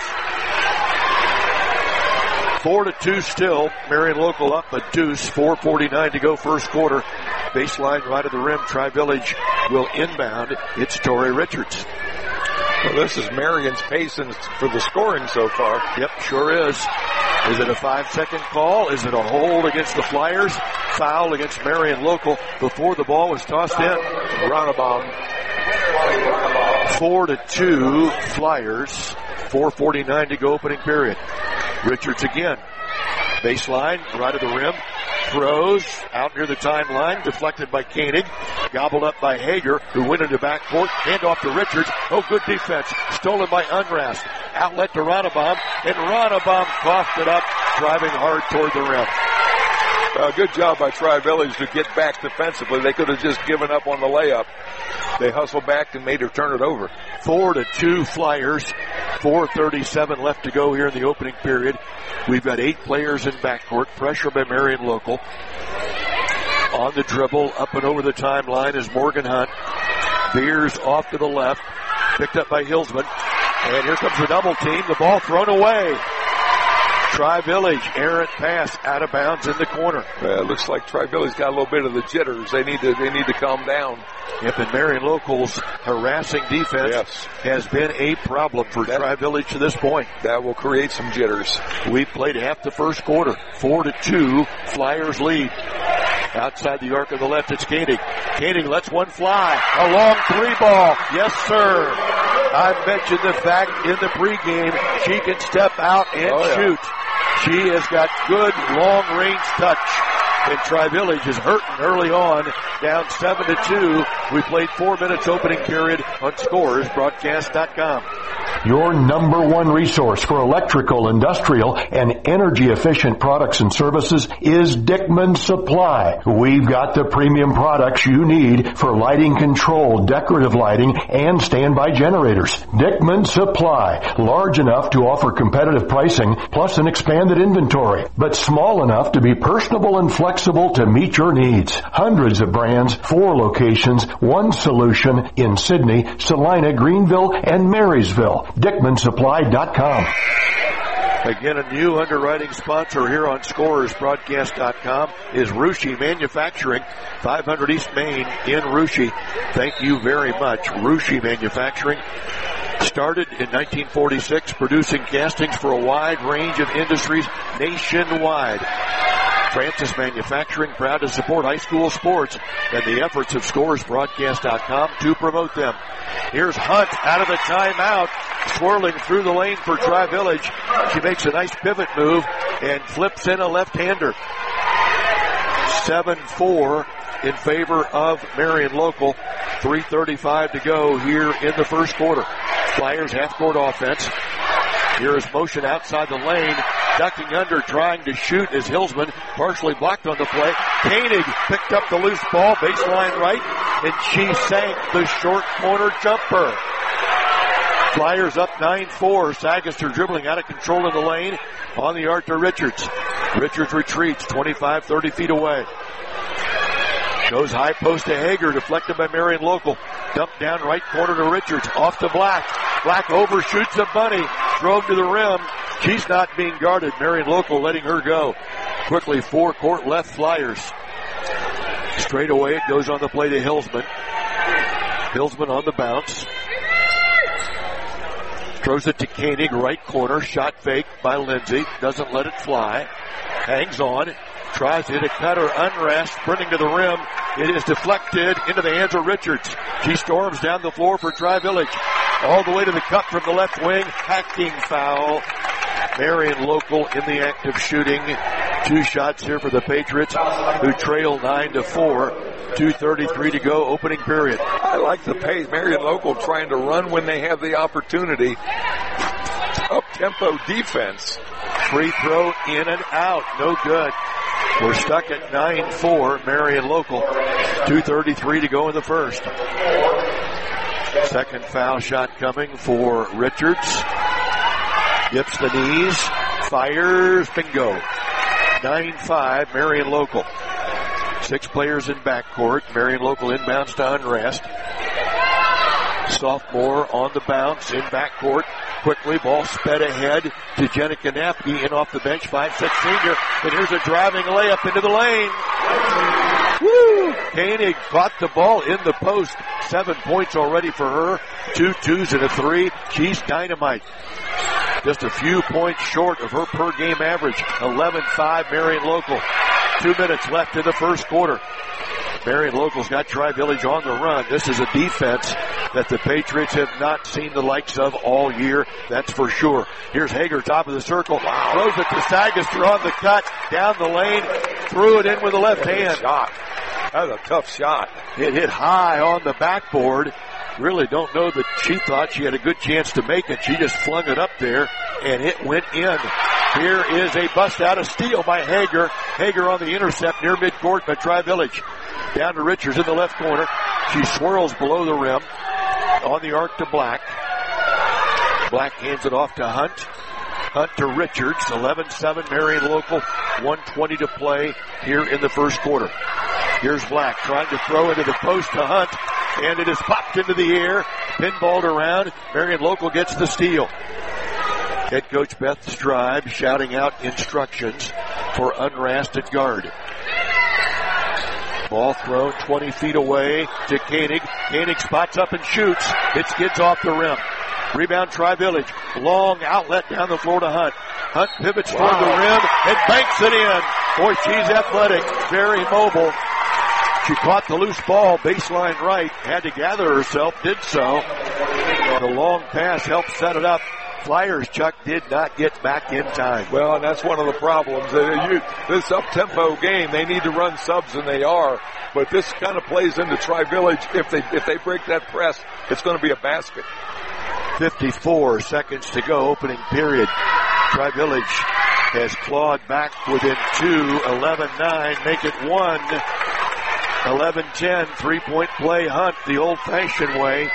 Four to two still. Marion Local up a deuce. four forty-nine to go first quarter. Baseline right of the rim. Tri-Village will inbound. It's Tori Richards. Well, this is Marion's pace for the scoring so far. Yep, sure is. Is it a five-second call? Is it a hold against the Flyers? Foul against Marion Local before the ball was tossed in. Ronnebaum. Four to two Flyers. four forty-nine to go opening period. Richards again. Baseline, right of the rim. Throws out near the timeline, deflected by Koenig. Gobbled up by Hager, who went into backcourt. Hand off to Richards. Oh, good defense. Stolen by Unrast. Outlet to Ronnebaum, and Ronnebaum coughed it up, driving hard toward the rim. Uh, good job by Tri-Village to get back defensively. They could have just given up on the layup. They hustled back and made her turn it over. Four to two Flyers. four thirty-seven left to go here in the opening period. We've got eight players in backcourt. Pressure by Marion Local. On the dribble, up and over the timeline is Morgan Hunt. Veers off to the left, picked up by Hillsman. And here comes the double team. The ball thrown away. Tri-Village, errant pass, out of bounds in the corner. Uh, looks like Tri-Village got a little bit of the jitters. They need to, they need to calm down. Yep, and Marion Local's harassing defense yes. has been a problem for that, Tri-Village to this point. That will create some jitters. We played half the first quarter. Four to two, Flyers lead. Outside the arc of the left, it's Koenig. Koenig lets one fly. A long three ball. Yes, sir. I mentioned the fact in the pregame she can step out and oh, shoot. Yeah. She has got good long-range touch. And Tri-Village is hurting early on, down seven to two. We played four minutes opening period on Scores Broadcast dot com. Your number one resource for electrical, industrial, and energy-efficient products and services is Dickman Supply. We've got the premium products you need for lighting control, decorative lighting, and standby generators. Dickman Supply, large enough to offer competitive pricing plus an expanded inventory, but small enough to be personable and flexible to meet your needs. Hundreds of brands, four locations, one solution in Sydney, Salina, Greenville, and Marysville. Dickman Supply dot com. Again, a new underwriting sponsor here on Scores Broadcast dot com is Ruschi Manufacturing, five hundred East Main in Ruschi. Thank you very much. Ruschi Manufacturing started in nineteen forty-six, producing castings for a wide range of industries nationwide. Francis Manufacturing, proud to support high school sports and the efforts of Scores Broadcast dot com to promote them. Here's Hunt out of the timeout, swirling through the lane for Tri-Village. She makes a nice pivot move and flips in a left-hander. seven four in favor of Marion Local. three thirty-five to go here in the first quarter. Flyers half-court offense. Here is motion outside the lane. Ducking under, trying to shoot is Hillsman, partially blocked on the play. Koenig picked up the loose ball, baseline right, and she sank the short corner jumper. Flyers up nine four. Sagaster dribbling out of control in the lane. On the arc to Richards. Richards retreats twenty-five, thirty feet away. Goes high post to Hager, deflected by Marion Local. Dumped down right corner to Richards. Off to Black. Black overshoots a bunny. Drove to the rim. She's not being guarded. Marion Local letting her go. Quickly, four court left Flyers. Straight away, it goes on the play to Hillsman. Hillsman on the bounce. Throws it to Koenig, right corner. Shot fake by Lindsay. Doesn't let it fly. Hangs on. Tries to hit a cutter, unrest, sprinting to the rim. It is deflected into the hands of Richards. She storms down the floor for Tri-Village. All the way to the cup from the left wing. Hacking foul. Marion Local in the act of shooting. Two shots here for the Patriots, who trail nine to four. two thirty-three to go, opening period. I like the pace. Marion Local trying to run when they have the opportunity. Up-tempo defense. Free throw in and out. No good. We're stuck at nine four, Marion Local. two thirty-three to go in the first. Second foul shot coming for Richards. Dips the knees. Fires. Bingo. nine five, Marion Local. Six players in backcourt. Marion Local inbounds to Unrest. Sophomore on the bounce in backcourt. Quickly, ball sped ahead to Jenica Napke in off the bench, five six senior. And here's a driving layup into the lane. Woo! Koenig caught the ball in the post. Seven points already for her. Two twos and a three. She's dynamite. Just a few points short of her per game average. eleven five, Marion Local. Two minutes left in the first quarter. Marion Local's got Tri-Village on the run. This is a defense that the Patriots have not seen the likes of all year. That's for sure. Here's Hager, top of the circle. Wow. Throws it to Sagaster on the cut. Down the lane. Threw it in with the left hand. Shot. That was a tough shot. It hit high on the backboard. Really don't know that she thought she had a good chance to make it. She just flung it up there, and it went in. Here is a bust out, a steal by Hager. Hager on the intercept near midcourt by Tri-Village. Down to Richards in the left corner. She swirls below the rim. On the arc to Black. Black hands it off to Hunt. Hunt to Richards. eleven seven, Marion Local. one twenty to play here in the first quarter. Here's Black trying to throw into the post to Hunt, and it is popped into the air, pinballed around. Marion Local gets the steal. Head coach Beth Stribe shouting out instructions for Unrast at guard. Ball thrown twenty feet away to Koenig. Koenig spots up and shoots. It skids off the rim. Rebound Tri-Village. Long outlet down the floor to Hunt. Hunt pivots toward wow. the rim and banks it in. Boy, she's athletic, very mobile. She caught the loose ball, baseline right, had to gather herself, did so. The long pass helped set it up. Flyers, Chuck, did not get back in time. Well, and that's one of the problems. Uh, you, this up-tempo game, they need to run subs, and they are. But this kind of plays into Tri-Village. If they if they break that press, it's going to be a basket. fifty-four seconds to go, opening period. Tri-Village has clawed back within two, eleven nine, make it one. eleven ten, three-point play, Hunt, the old-fashioned way.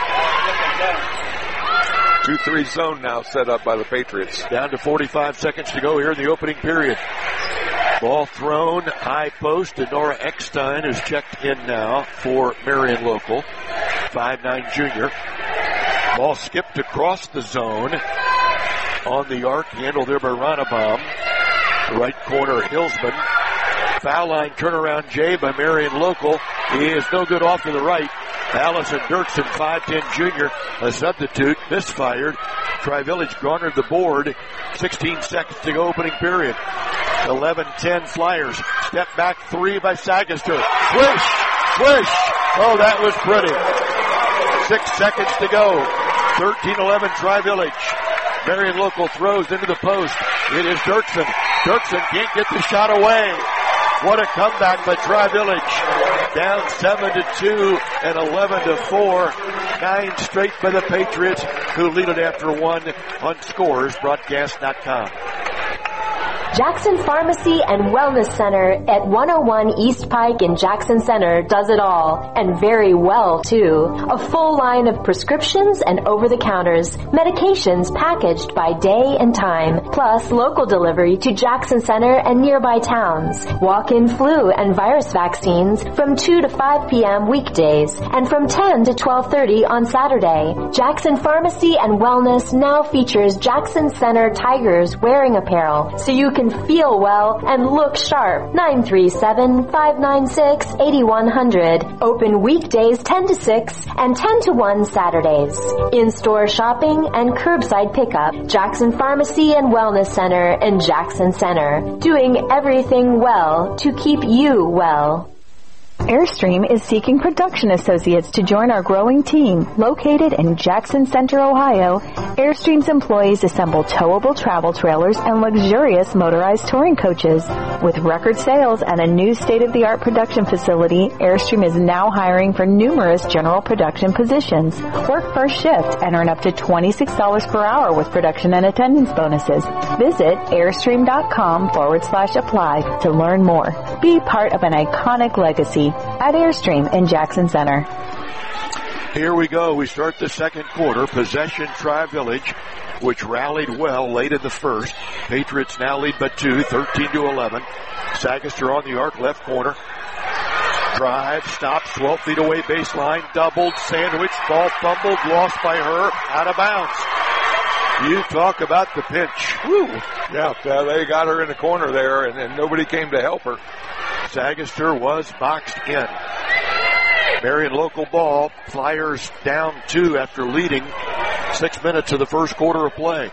two three zone now set up by the Patriots. Down to forty-five seconds to go here in the opening period. Ball thrown, high post to Nora Eckstein, who's checked in now for Marion Local. five nine junior. Ball skipped across the zone. On the arc, handled there by Ronnebaum. Right corner, Hillsman. Foul line turnaround J by Marion Local. He is no good off to the right. Allison Dirksen, five ten junior, a substitute, misfired. Tri-Village garnered the board. sixteen seconds to go, opening period. eleven ten Flyers. Step back three by Sagister. Swish! Swish! Oh, that was pretty. Six seconds to go. thirteen eleven Tri-Village. Marion Local throws into the post. It is Dirksen. Dirksen can't get the shot away. What a comeback by Tri-Village. Down seven to two and eleven to four. Nine straight by the Patriots, who lead it after one on scores broadcast dot com. Jackson Pharmacy and Wellness Center at one oh one East Pike in Jackson Center does it all, and very well too. A full line of prescriptions and over-the-counters, medications packaged by day and time, plus local delivery to Jackson Center and nearby towns. Walk-in flu and virus vaccines from two to five p.m. weekdays and from ten to twelve thirty on Saturday. Jackson Pharmacy and Wellness now features Jackson Center Tigers wearing apparel, so you can feel well and look sharp. nine three seven, five nine six, eight one zero zero. Open weekdays ten to six and ten to one Saturdays. In-store shopping and curbside pickup. Jackson Pharmacy and Wellness Center in Jackson Center. Doing everything well to keep you well. Airstream is seeking production associates to join our growing team. Located in Jackson Center, Ohio, Airstream's employees assemble towable travel trailers and luxurious motorized touring coaches. With record sales and a new state-of-the-art production facility, Airstream is now hiring for numerous general production positions. Work first shift and earn up to twenty-six dollars per hour with production and attendance bonuses. Visit airstream.com forward slash apply to learn more. Be part of an iconic legacy at Airstream in Jackson Center. Here we go. We start the second quarter. Possession Tri-Village, which rallied well late in the first. Patriots now lead by two, thirteen to eleven. Sagister on the arc, left corner. Drive, stops, twelve feet away, baseline, doubled, sandwich, ball fumbled, lost by her, out of bounds. You talk about the pinch. Woo. Yeah, uh, they got her in the corner there, and, and nobody came to help her. Sagister was boxed in. Marion Local ball. Flyers down two after leading six minutes of the first quarter of play.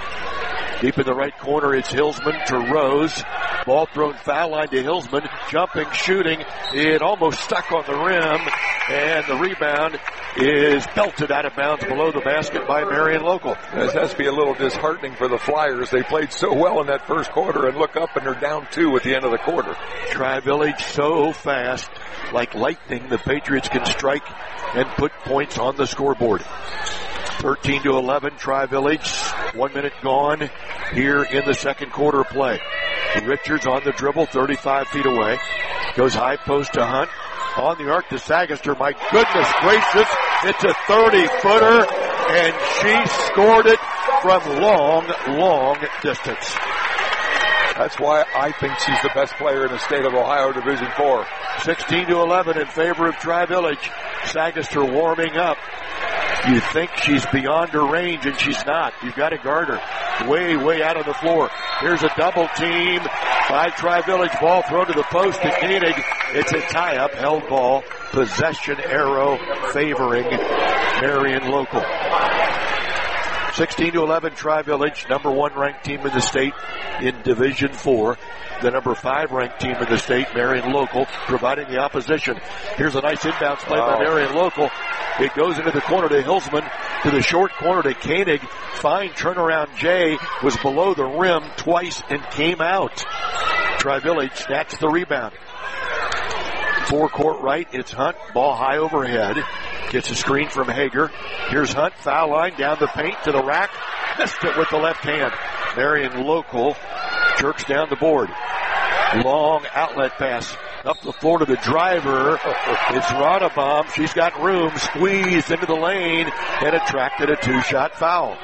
Deep in the right corner, it's Hillsman to Rose. Ball thrown foul line to Hillsman. Jumping, shooting. It almost stuck on the rim. And the rebound is belted out of bounds below the basket by Marion Local. This has to be a little disheartening for the Flyers. They played so well in that first quarter, and look up and they're down two at the end of the quarter. Tri-Village so fast. Like lightning, the Patriots can strike and put points on the scoreboard. thirteen to eleven, Tri-Village. One minute gone here in the second quarter of play. Richards on the dribble, thirty-five feet away. Goes high post to Hunt. On the arc to Sagister. My goodness gracious, it's a thirty-footer, and she scored it from long, long distance. That's why I think she's the best player in the state of Ohio Division four. sixteen to eleven in favor of Tri-Village. Sagaster warming up. You think she's beyond her range, and she's not. You've got to guard her. Way, way out on the floor. Here's a double team by Tri-Village. Ball thrown to the post to Koenig. It's a tie-up, held ball. Possession arrow favoring Marion Local. sixteen to eleven Tri-Village, number one ranked team in the state in Division four. The number five ranked team in the state, Marion Local, providing the opposition. Here's a nice inbounds play wow. by Marion Local. It goes into the corner to Hilsman, to the short corner to Koenig. Fine turnaround. Jay was below the rim twice and came out. Tri-Village snatched the rebound. Four-court right, it's Hunt. Ball high overhead. Gets a screen from Hager. Here's Hunt, foul line, down the paint to the rack. Missed it with the left hand. Marion Local jerks down the board. Long outlet pass up the floor to the driver. It's Rodabaum. She's got room. Squeezed into the lane and attracted a two-shot foul.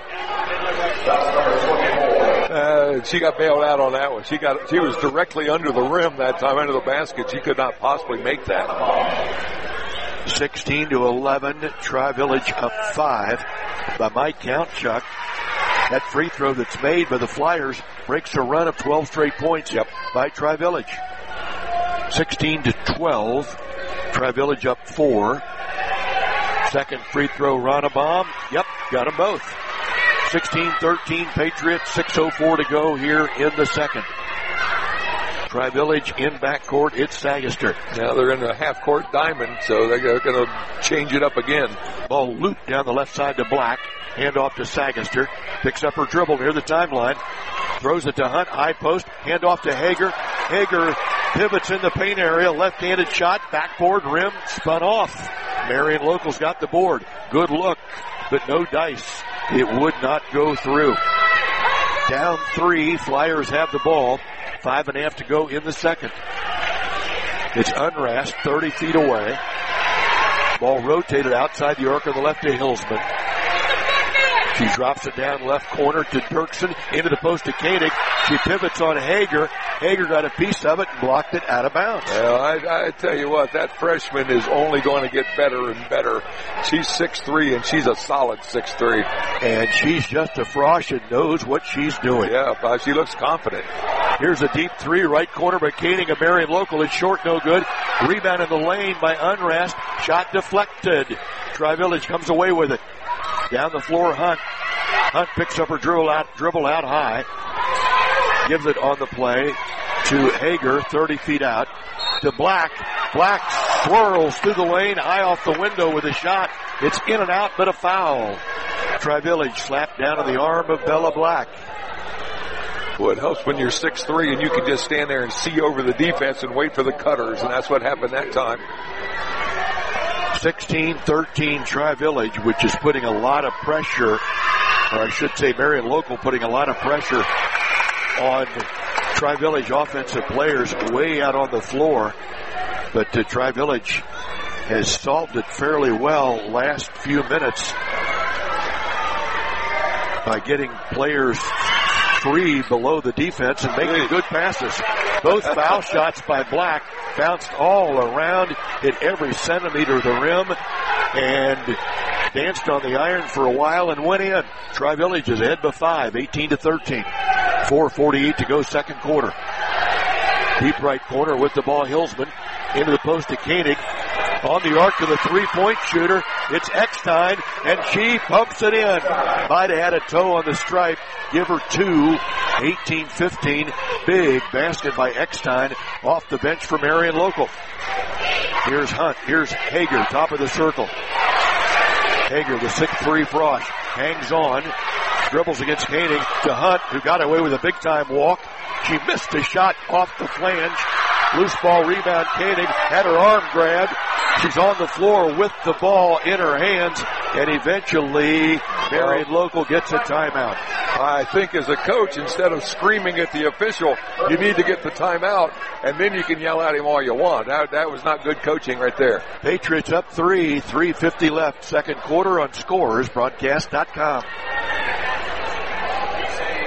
Uh, she got bailed out on that one. She got, she was directly under the rim that time, under the basket. She could not possibly make that. sixteen to eleven, Tri-Village up five. By my count, Chuck, that free throw that's made by the Flyers breaks a run of twelve straight points yep. by Tri-Village. sixteen to twelve, Tri-Village up four. Second free throw, Ronabaum. Yep, got them both. sixteen thirteen Patriots, six oh four to go here in the second. Tri-Village in backcourt, it's Sagaster. Now they're in a half-court diamond, so they're going to change it up again. Ball looped down the left side to Black. Hand off to Sagaster. Picks up her dribble near the timeline. Throws it to Hunt, high post. Hand off to Hager. Hager pivots in the paint area. Left-handed shot, backboard rim, spun off. Marion Local's got the board. Good look, but no dice. It would not go through. Down three, Flyers have the ball. Five and a half to go in the second. It's Unrast, thirty feet away. Ball rotated outside the arc of the left to Hilsman. She drops it down left corner to Dirksen, into the post to Koenig. She pivots on Hager. Hager got a piece of it and blocked it out of bounds. Well, I, I tell you what, that freshman is only going to get better and better. She's six three, and she's a solid six three. And she's just a frosh and knows what she's doing. Yeah, uh, she looks confident. Here's a deep three, right corner by Koenig. A Marion Local. It's short, no good. Rebound in the lane by Unrast. Shot deflected. Tri-Village comes away with it. Down the floor, Hunt. Hunt picks up her dribble out, dribble out high. Gives it on the play to Hager, thirty feet out. To Black. Black swirls through the lane, high off the window with a shot. It's in and out, but a foul. Tri-Village slapped down on the arm of Bella Black. Well, it helps when you're six three and you can just stand there and see over the defense and wait for the cutters, and that's what happened that time. sixteen thirteen Tri-Village, which is putting a lot of pressure, or I should say Marion Local putting a lot of pressure on Tri-Village offensive players way out on the floor. But uh, Tri-Village has solved it fairly well last few minutes by getting players free below the defense and making good passes. Both foul shots by Black bounced all around, hit every centimeter of the rim, and danced on the iron for a while and went in. Tri-Village is ahead by five, eighteen to thirteen. four forty-eight to go second quarter. Deep right corner with the ball, Hilsman. Into the post to Koenig. On the arc to the three-point shooter. It's Eckstein, and she pumps it in. Might have had a toe on the stripe. Give her two. eighteen fifteen. Big basket by Eckstein off the bench for Marion Local. Here's Hunt. Here's Hager, top of the circle. Hager, the six three frosh, hangs on. Dribbles against Koenig to Hunt, who got away with a big-time walk. She missed a shot off the flange. Loose ball rebound. Koenig had her arm grabbed. She's on the floor with the ball in her hands, and eventually Marion Local gets a timeout. I think as a coach, instead of screaming at the official, you need to get the timeout, and then you can yell at him all you want. That, that was not good coaching right there. Patriots up three, three fifty left, second quarter on Scores Broadcast dot com.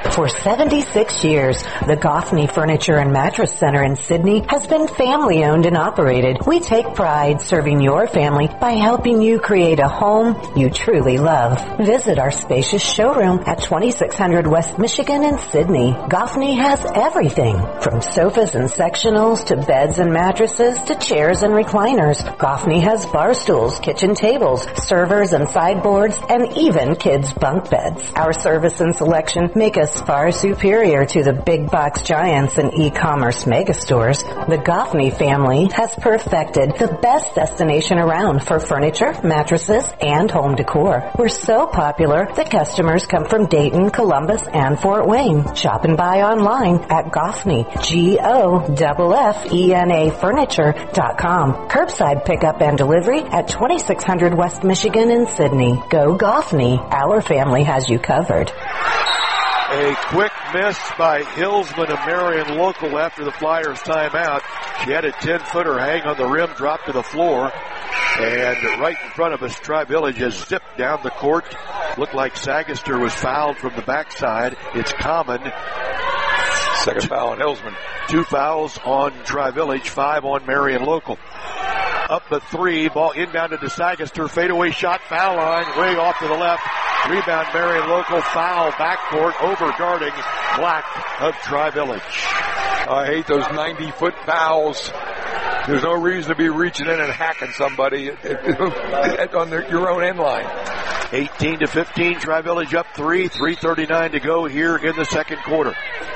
For seventy-six years, the Goffney Furniture and Mattress Center in Sydney has been family owned and operated. We take pride serving your family by helping you create a home you truly love. Visit our spacious showroom at twenty-six hundred West Michigan in Sydney. Goffney has everything from sofas and sectionals to beds and mattresses to chairs and recliners. Goffney has bar stools, kitchen tables, servers and sideboards, and even kids' bunk beds. Our service and selection make us far superior to the big box giants and e-commerce megastores. The Goffney family has perfected the best destination around for furniture, mattresses, and home decor. We're so popular that customers come from Dayton, Columbus, and Fort Wayne. Shop and buy online at Goffney, G O F F E N A Furniture dot com. Curbside pickup and delivery at twenty-six hundred West Michigan in Sydney. Go Goffney. Our family has you covered. A quick miss by Hillsman of Marion Local after the Flyers timeout. She had a ten-footer hang on the rim, drop to the floor, and right in front of us, Tri-Village has zipped down the court. Looked like Sagaster was fouled from the backside. It's common. Second foul on Hillsman. Two fouls on Tri-Village, five on Marion Local. Up the three, ball inbound to Sagaster, fadeaway shot, foul line, way off to the left. Rebound Marion Local, foul, backcourt, over guarding Black of Tri-Village. I hate those ninety-foot fouls. There's no reason to be reaching in and hacking somebody on their, your own end line. eighteen to fifteen, Tri-Village up three, three thirty-nine to go here in the second quarter.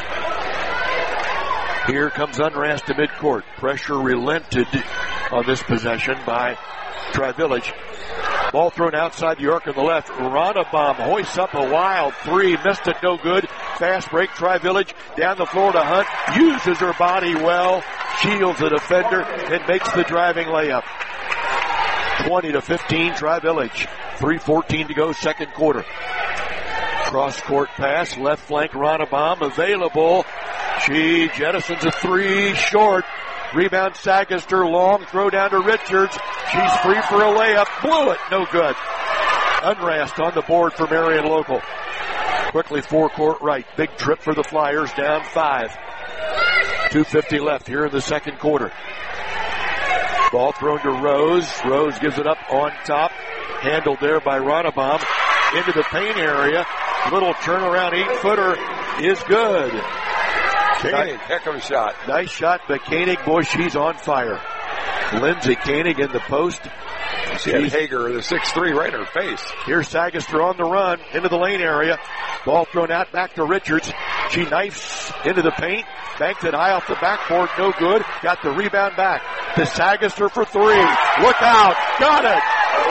Here comes Unrast to midcourt. Pressure relented on this possession by Tri-Village. Ball thrown outside the arc on the left. Ronnebaum hoists up a wild three. Missed it, no good. Fast break, Tri-Village down the floor to Hunt. Uses her body well. Shields the defender and makes the driving layup. twenty to fifteen, Tri-Village. three fourteen to go, second quarter. Cross court pass, left flank, Ronnebaum available. She jettisons a three, short. Rebound Sagaster, long throw down to Richards. She's free for a layup. Blew it, no good. Unrast on the board for Marion Local. Quickly forecourt right. Big trip for the Flyers, down five. two fifty left here in the second quarter. Ball thrown to Rose. Rose gives it up on top. Handled there by Ronnebaum. Into the paint area. Little turnaround eight-footer is good. Koenig, heck of a shot. Nice shot by Koenig. Boy, she's on fire. Lindsay Koenig in the post. She had Hager, the six three, right in her face. Here's Sagaster on the run into the lane area. Ball thrown out back to Richards. She knifes into the paint. Banked it high off the backboard. No good. Got the rebound back to Sagaster for three. Look out. Got it.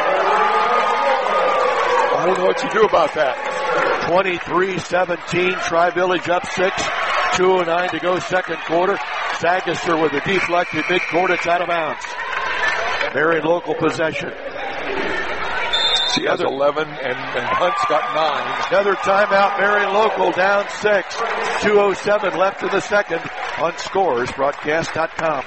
I don't know what you do about that. twenty-three seventeen. Tri-Village up six. two oh nine to go, second quarter. Sagaster with a deflected midcourt. It's out of bounds. Marion Local possession. She has eleven, and, and Hunt's got nine. Another timeout. Marion Local down six. two oh seven left in the second on scores broadcast dot com.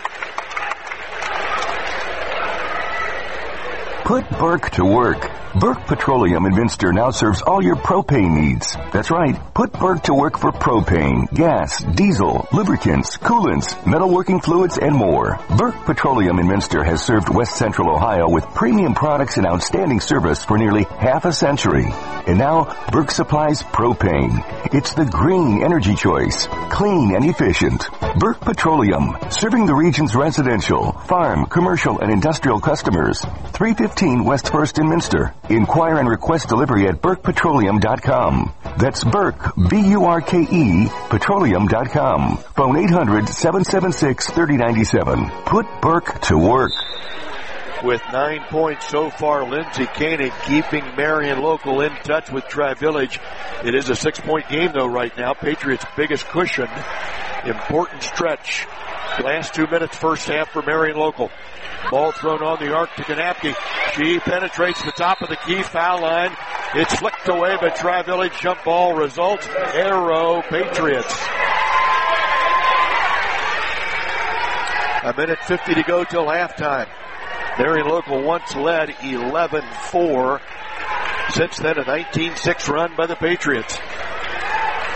Put Burke to work. Burke Petroleum in Minster now serves all your propane needs. That's right. Put Burke to work for propane, gas, diesel, lubricants, coolants, metalworking fluids, and more. Burke Petroleum in Minster has served West Central Ohio with premium products and outstanding service for nearly half a century. And now, Burke supplies propane. It's the green energy choice. Clean and efficient. Burke Petroleum, serving the region's residential, farm, commercial, and industrial customers. three fifteen West First in Minster. Inquire and request delivery at burke petroleum dot com. That's Burke, B U R K E, petroleum dot com. Phone eight hundred, seven seven six, three oh nine seven. Put Burke to work. With nine points so far, Lindsay Koenig keeping Marion Local in touch with Tri-Village. It is a six-point game, though, right now. Patriots' biggest cushion. Important stretch. Last two minutes, first half for Marion Local. Ball thrown on the arc to Kanapke. She penetrates the top of the key foul line. It's flicked away, but Tri-Village jump ball results. Arrow Patriots. A minute fifty to go till halftime. Marion Local once led eleven four. Since then, a nineteen six run by the Patriots.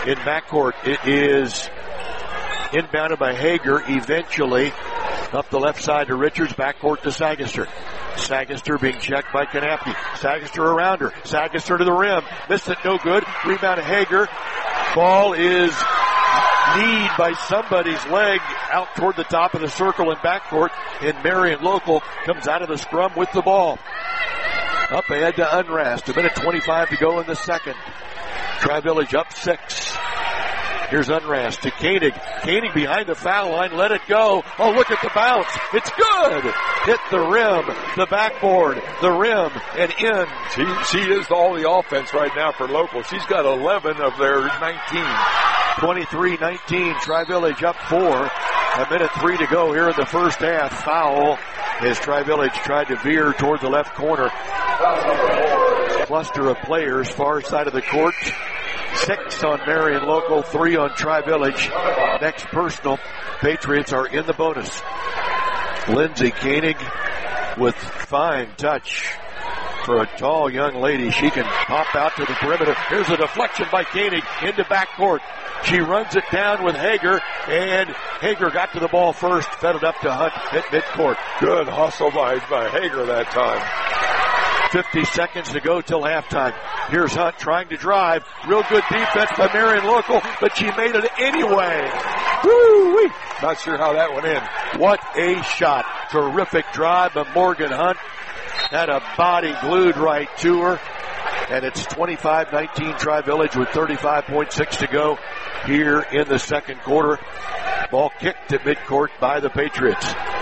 in backcourt. It is inbounded by Hager, eventually up the left side to Richards, backcourt to Sagister. Sagister being checked by Knappe. Sagister around her. Sagister to the rim. Missed it, no good. Rebound to Hager. Ball is kneed by somebody's leg out toward the top of the circle in backcourt, and Marion Local comes out of the scrum with the ball. Up ahead to Unrast. A minute twenty-five to go in the second. Tri-Village up six. Here's Unrast to Koenig. Koenig behind the foul line. Let it go. Oh, look at the bounce. It's good. Hit the rim, the backboard, the rim, and in. She, she is all the offense right now for Local. She's got eleven of their nineteen. twenty-three nineteen. Tri-Village up four. A minute three to go here in the first half. Foul as Tri-Village tried to veer toward the left corner. Cluster of players far side of the court. Six on Marion Local, three on Tri-Village. Next personal. Patriots are in the bonus. Lindsay Koenig with fine touch. For a tall young lady, she can pop out to the perimeter. Here's a deflection by Koenig into backcourt. She runs it down with Hager, and Hager got to the ball first, fed it up to Hunt at midcourt. Good hustle by, by Hager that time. fifty seconds to go till halftime. Here's Hunt trying to drive. Real good defense by Marion Local, but she made it anyway. Woo-wee. Not sure how that went in. What a shot. Terrific drive by Morgan Hunt. Had a body glued right to her. And it's twenty-five nineteen Tri-Village with thirty-five point six to go here in the second quarter. Ball kicked at midcourt by the Patriots.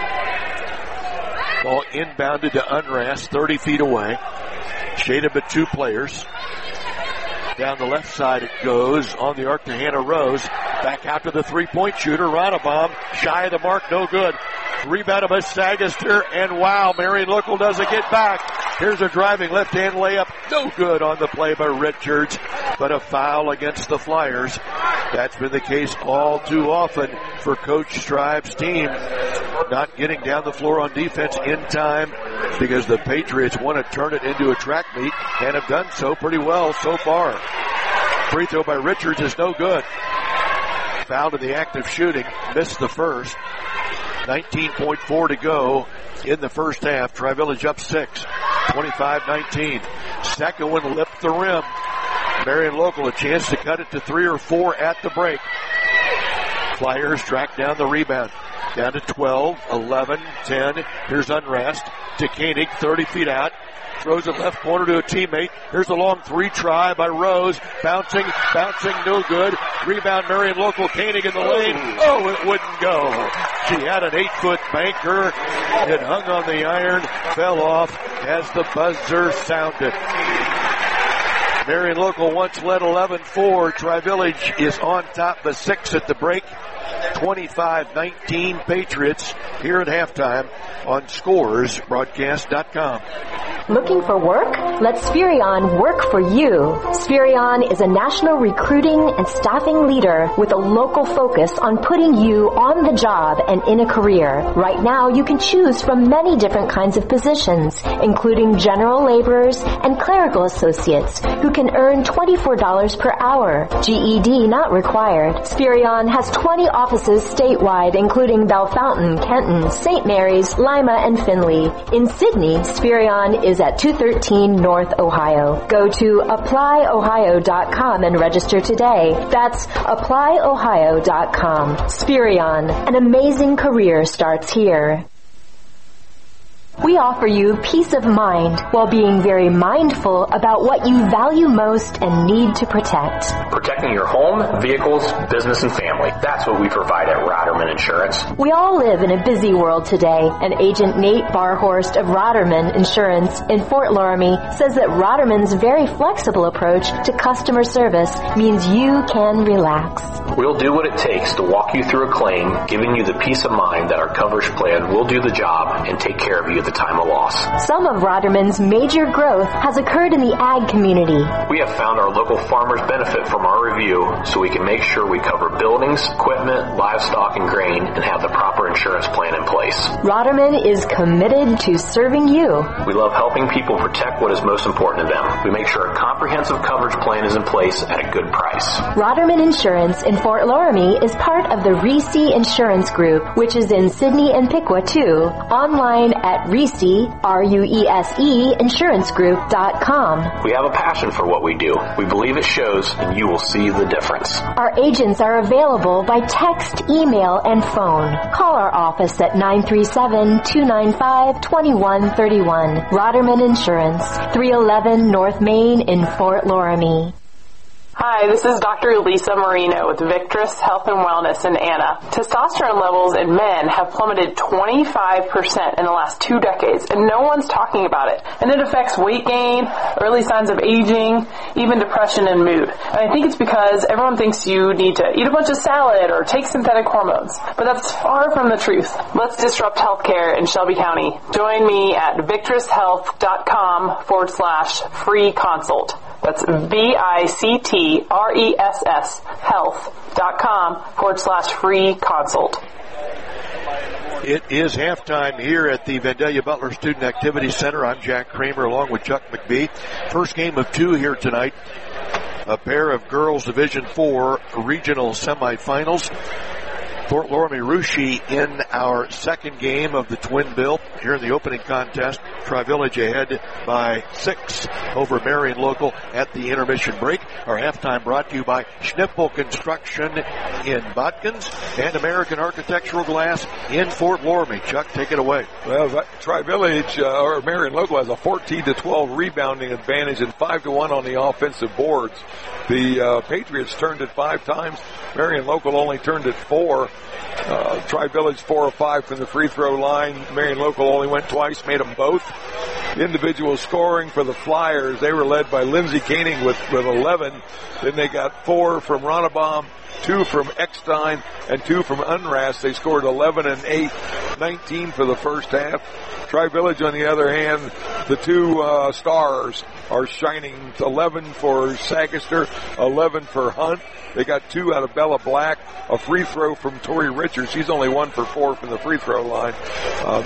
Ball inbounded to Unrast, thirty feet away. Shaded by two players. Down the left side it goes on the arc to Hannah Rose. Back out to the three-point shooter. Ronnebaum shy of the mark, no good. Rebounded by Sagister, and wow, Marion Local doesn't get back. Here's a driving left-hand layup, no good on the play by Richards, but a foul against the Flyers. That's been the case all too often for Coach Strive's team. Not getting down the floor on defense in time because the Patriots want to turn it into a track meet and have done so pretty well so far. Free throw by Richards is no good. Fouled in the act of shooting, missed the first. nineteen point four to go in the first half. Tri-Village up six, twenty-five nineteen. Second one lipped the rim. Marion Local a chance to cut it to three or four at the break. Flyers track down the rebound. Down to twelve, eleven, ten. Here's Unrast to Koenig, thirty feet out. Throws it left corner to a teammate. Here's a long three try by Rose. Bouncing, bouncing, no good. Rebound Marion Local. Koenig in the lane. Oh, it wouldn't go. She had an eight-foot banker. It hung on the iron, fell off as the buzzer sounded. Marion Local once led eleven four. Tri-Village is on top by six at the break. twenty-five nineteen Patriots here at halftime on Scores Broadcast dot com. Looking for work? Let Spherion work for you. Spherion is a national recruiting and staffing leader with a local focus on putting you on the job and in a career. Right now, you can choose from many different kinds of positions, including general laborers and clerical associates who can earn twenty-four dollars per hour. G E D not required. Spherion has twenty offices statewide, including Bellefontaine, Kenton, Saint Mary's, Lima, and Findlay. In Sydney, Spherion is at two thirteen North Ohio. Go to apply ohio dot com and register today. That's apply ohio dot com. Spherion, an amazing career starts here. We offer you peace of mind while being very mindful about what you value most and need to protect. Protecting your home, vehicles, business, and family. That's what we provide at Roderman Insurance. We all live in a busy world today, and Agent Nate Barhorst of Roderman Insurance in Fort Laramie says that Roderman's very flexible approach to customer service means you can relax. We'll do what it takes to walk you through a claim, giving you the peace of mind that our coverage plan will do the job and take care of you the time of loss. Some of Roderman's major growth has occurred in the ag community. We have found our local farmers benefit from our review, so we can make sure we cover buildings, equipment, livestock, and grain, and have the proper insurance plan in place. Roderman is committed to serving you. We love helping people protect what is most important to them. We make sure a comprehensive coverage plan is in place at a good price. Roderman Insurance in Fort Loramie is part of the Reese Insurance Group, which is in Sidney and Piqua too. Online at Reese, R U E S E, insurance group dot com. We have a passion for what we do. We believe it shows, and you will see the difference. Our agents are available by text, email, and phone. Call our office at nine three seven, two nine five, two one three one. Roderman Insurance, three eleven North Main in Fort Loramie. Hi, this is Doctor Lisa Marino with Victress Health and Wellness in Anna. Testosterone levels in men have plummeted twenty-five percent in the last two decades, and no one's talking about it. And it affects weight gain, early signs of aging, even depression and mood. And I think it's because everyone thinks you need to eat a bunch of salad or take synthetic hormones. But that's far from the truth. Let's disrupt healthcare in Shelby County. Join me at victresshealth.com forward slash free consult. That's V-I-C-T-R-E-S-S health.com forward slash free consult. It is halftime here at the Vandalia Butler Student Activity Center. I'm Jack Kramer along with Chuck McBee. First game of two here tonight. A pair of girls Division four regional semifinals. Fort Loramie Russia in our second game of the twin bill here in the opening contest. Tri-Village ahead by six over Marion Local at the intermission break. Our halftime brought to you by Schnippel Construction in Botkins and American Architectural Glass in Fort Loramie. Chuck, take it away. Well, Tri-Village uh, or Marion Local has a fourteen to twelve rebounding advantage and five to one on the offensive boards. The uh, Patriots turned it five times. Marion Local only turned it four. Uh, Tri-Village four of five from the free throw line. Marion Local only went twice, made them both. Individual scoring for the Flyers, they were led by Lindsey Koenig with, with eleven. Then they got four from Ronnebaum, two from Eckstein, and two from Unras. They scored eleven and eight, nineteen for the first half. Tri-Village, on the other hand, the two uh, stars are shining. eleven for Sagaster, eleven for Hunt. They got two out of Bella Black, a free throw from Tori Richards. She's only one for four from the free throw line. Um,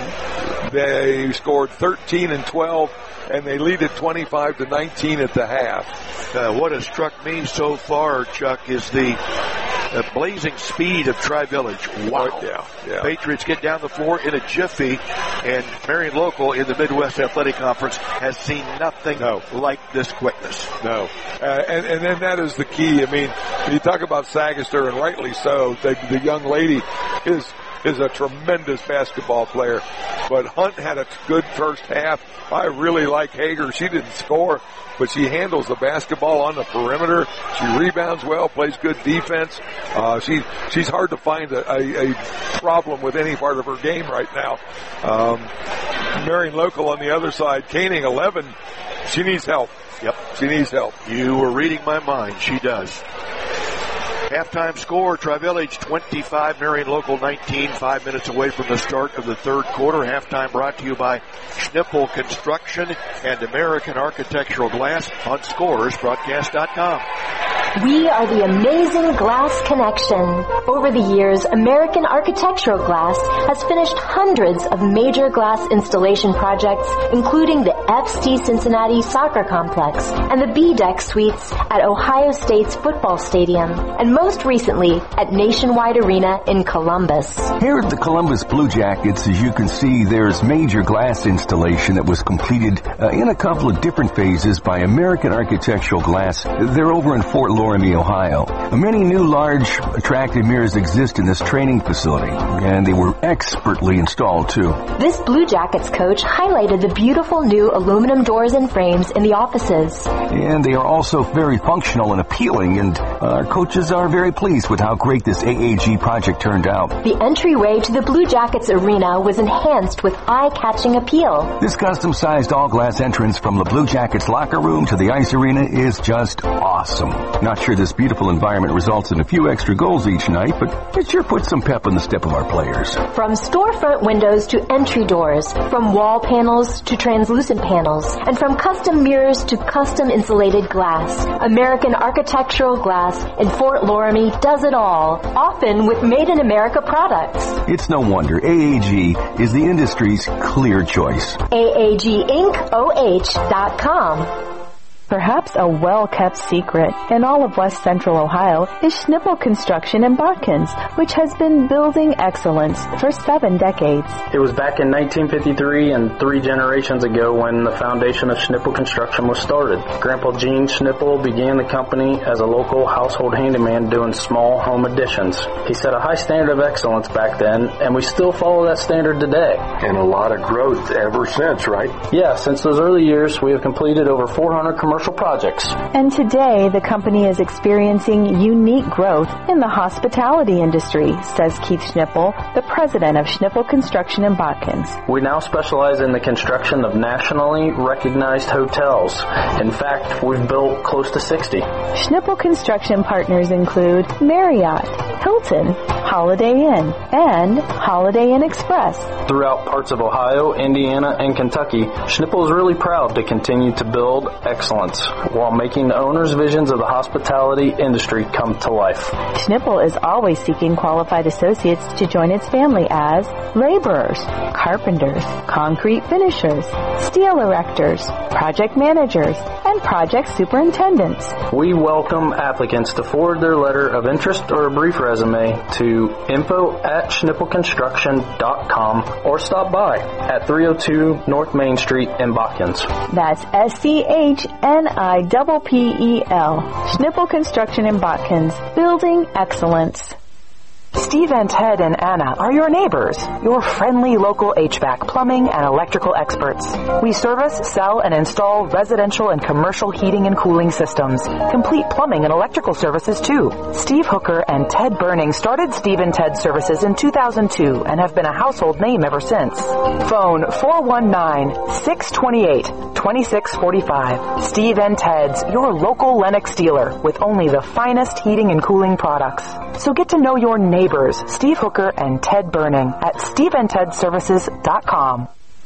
they scored thirteen and twelve, and they lead at twenty-five to nineteen at the half. Uh, what has struck me so far, Chuck, is the uh, blazing speed of Tri-Village. Wow. Oh, yeah, yeah. Patriots get down the floor in a jiffy, and Marion Local in the Midwest Athletic Conference has seen nothing no. like this quickness. No. Uh, and, and then that is the key. I mean, you talk about Sagaster, and rightly so. The, the young lady is is a tremendous basketball player. But Hunt had a good first half. I really like Hager. She didn't score, but she handles the basketball on the perimeter. She rebounds well, plays good defense. Uh, she, she's hard to find a, a, a problem with any part of her game right now. Um, Marion Local on the other side, Koenig eleven. She needs help. Yep. She needs help. You were reading my mind. She does. Halftime score, Tri-Village twenty-five, Marion Local nineteen, five minutes away from the start of the third quarter. Halftime brought to you by Schnippel Construction and American Architectural Glass on Scores Broadcast dot com. We are the amazing Glass Connection. Over the years, American Architectural Glass has finished hundreds of major glass installation projects, including the F C Cincinnati Soccer Complex and the B-Deck Suites at Ohio State's football stadium, and most recently at Nationwide Arena in Columbus. Here at the Columbus Blue Jackets, as you can see, there's major glass installation that was completed uh, in a couple of different phases by American Architectural Glass. They're over in Fort Loramie, Ohio. Many new large attractive mirrors exist in this training facility, and they were expertly installed too. This Blue Jackets coach highlighted the beautiful new aluminum doors and frames in the offices. And they are also very functional and appealing, and our coaches are very pleased with how great this A A G project turned out. The entryway to the Blue Jackets arena was enhanced with eye-catching appeal. This custom-sized all-glass entrance from the Blue Jackets locker room to the ice arena is just awesome. Now, Not sure this beautiful environment results in a few extra goals each night, but it sure puts some pep in the step of our players. From storefront windows to entry doors, from wall panels to translucent panels, and from custom mirrors to custom insulated glass, American Architectural Glass in Fort Loramie does it all, often with made-in-America products. It's no wonder A A G is the industry's clear choice. A A G Inc O H dot com. Perhaps a well-kept secret in all of West Central Ohio is Schnippel Construction in Botkins, which has been building excellence for seven decades. It was back in nineteen fifty-three and three generations ago when the foundation of Schnippel Construction was started. Grandpa Gene Schnippel began the company as a local household handyman doing small home additions. He set a high standard of excellence back then, and we still follow that standard today. And a lot of growth ever since, right? Yeah, since those early years, we have completed over four hundred commercial projects. And today, the company is experiencing unique growth in the hospitality industry, says Keith Schnippel, the president of Schnippel Construction in Botkins. We now specialize in the construction of nationally recognized hotels. In fact, we've built close to sixty. Schnippel Construction partners include Marriott, Hilton, Holiday Inn, and Holiday Inn Express. Throughout parts of Ohio, Indiana, and Kentucky, Schnippel is really proud to continue to build excellence while making the owner's visions of the hospitality industry come to life. Schnippel is always seeking qualified associates to join its family as laborers, carpenters, concrete finishers, steel erectors, project managers, and project superintendents. We welcome applicants to forward their letter of interest or a brief resume to info at schnippel construction dot com or stop by at three oh two North Main Street in Botkins. That's S C H N I P P E L. Schnippel Construction in Botkins. Building excellence. Steve and Ted and Anna are your neighbors, your friendly local H V A C, plumbing, and electrical experts. We service, sell, and install residential and commercial heating and cooling systems. Complete plumbing and electrical services, too. Steve Hooker and Ted Burning started Steve and Ted Services in two thousand two and have been a household name ever since. Phone four one nine, six two eight, two six four five. Steve and Ted's, your local Lennox dealer with only the finest heating and cooling products. So get to know your neighbors. Neighbors, Steve Hooker and Ted Burning at steve and ted services dot com.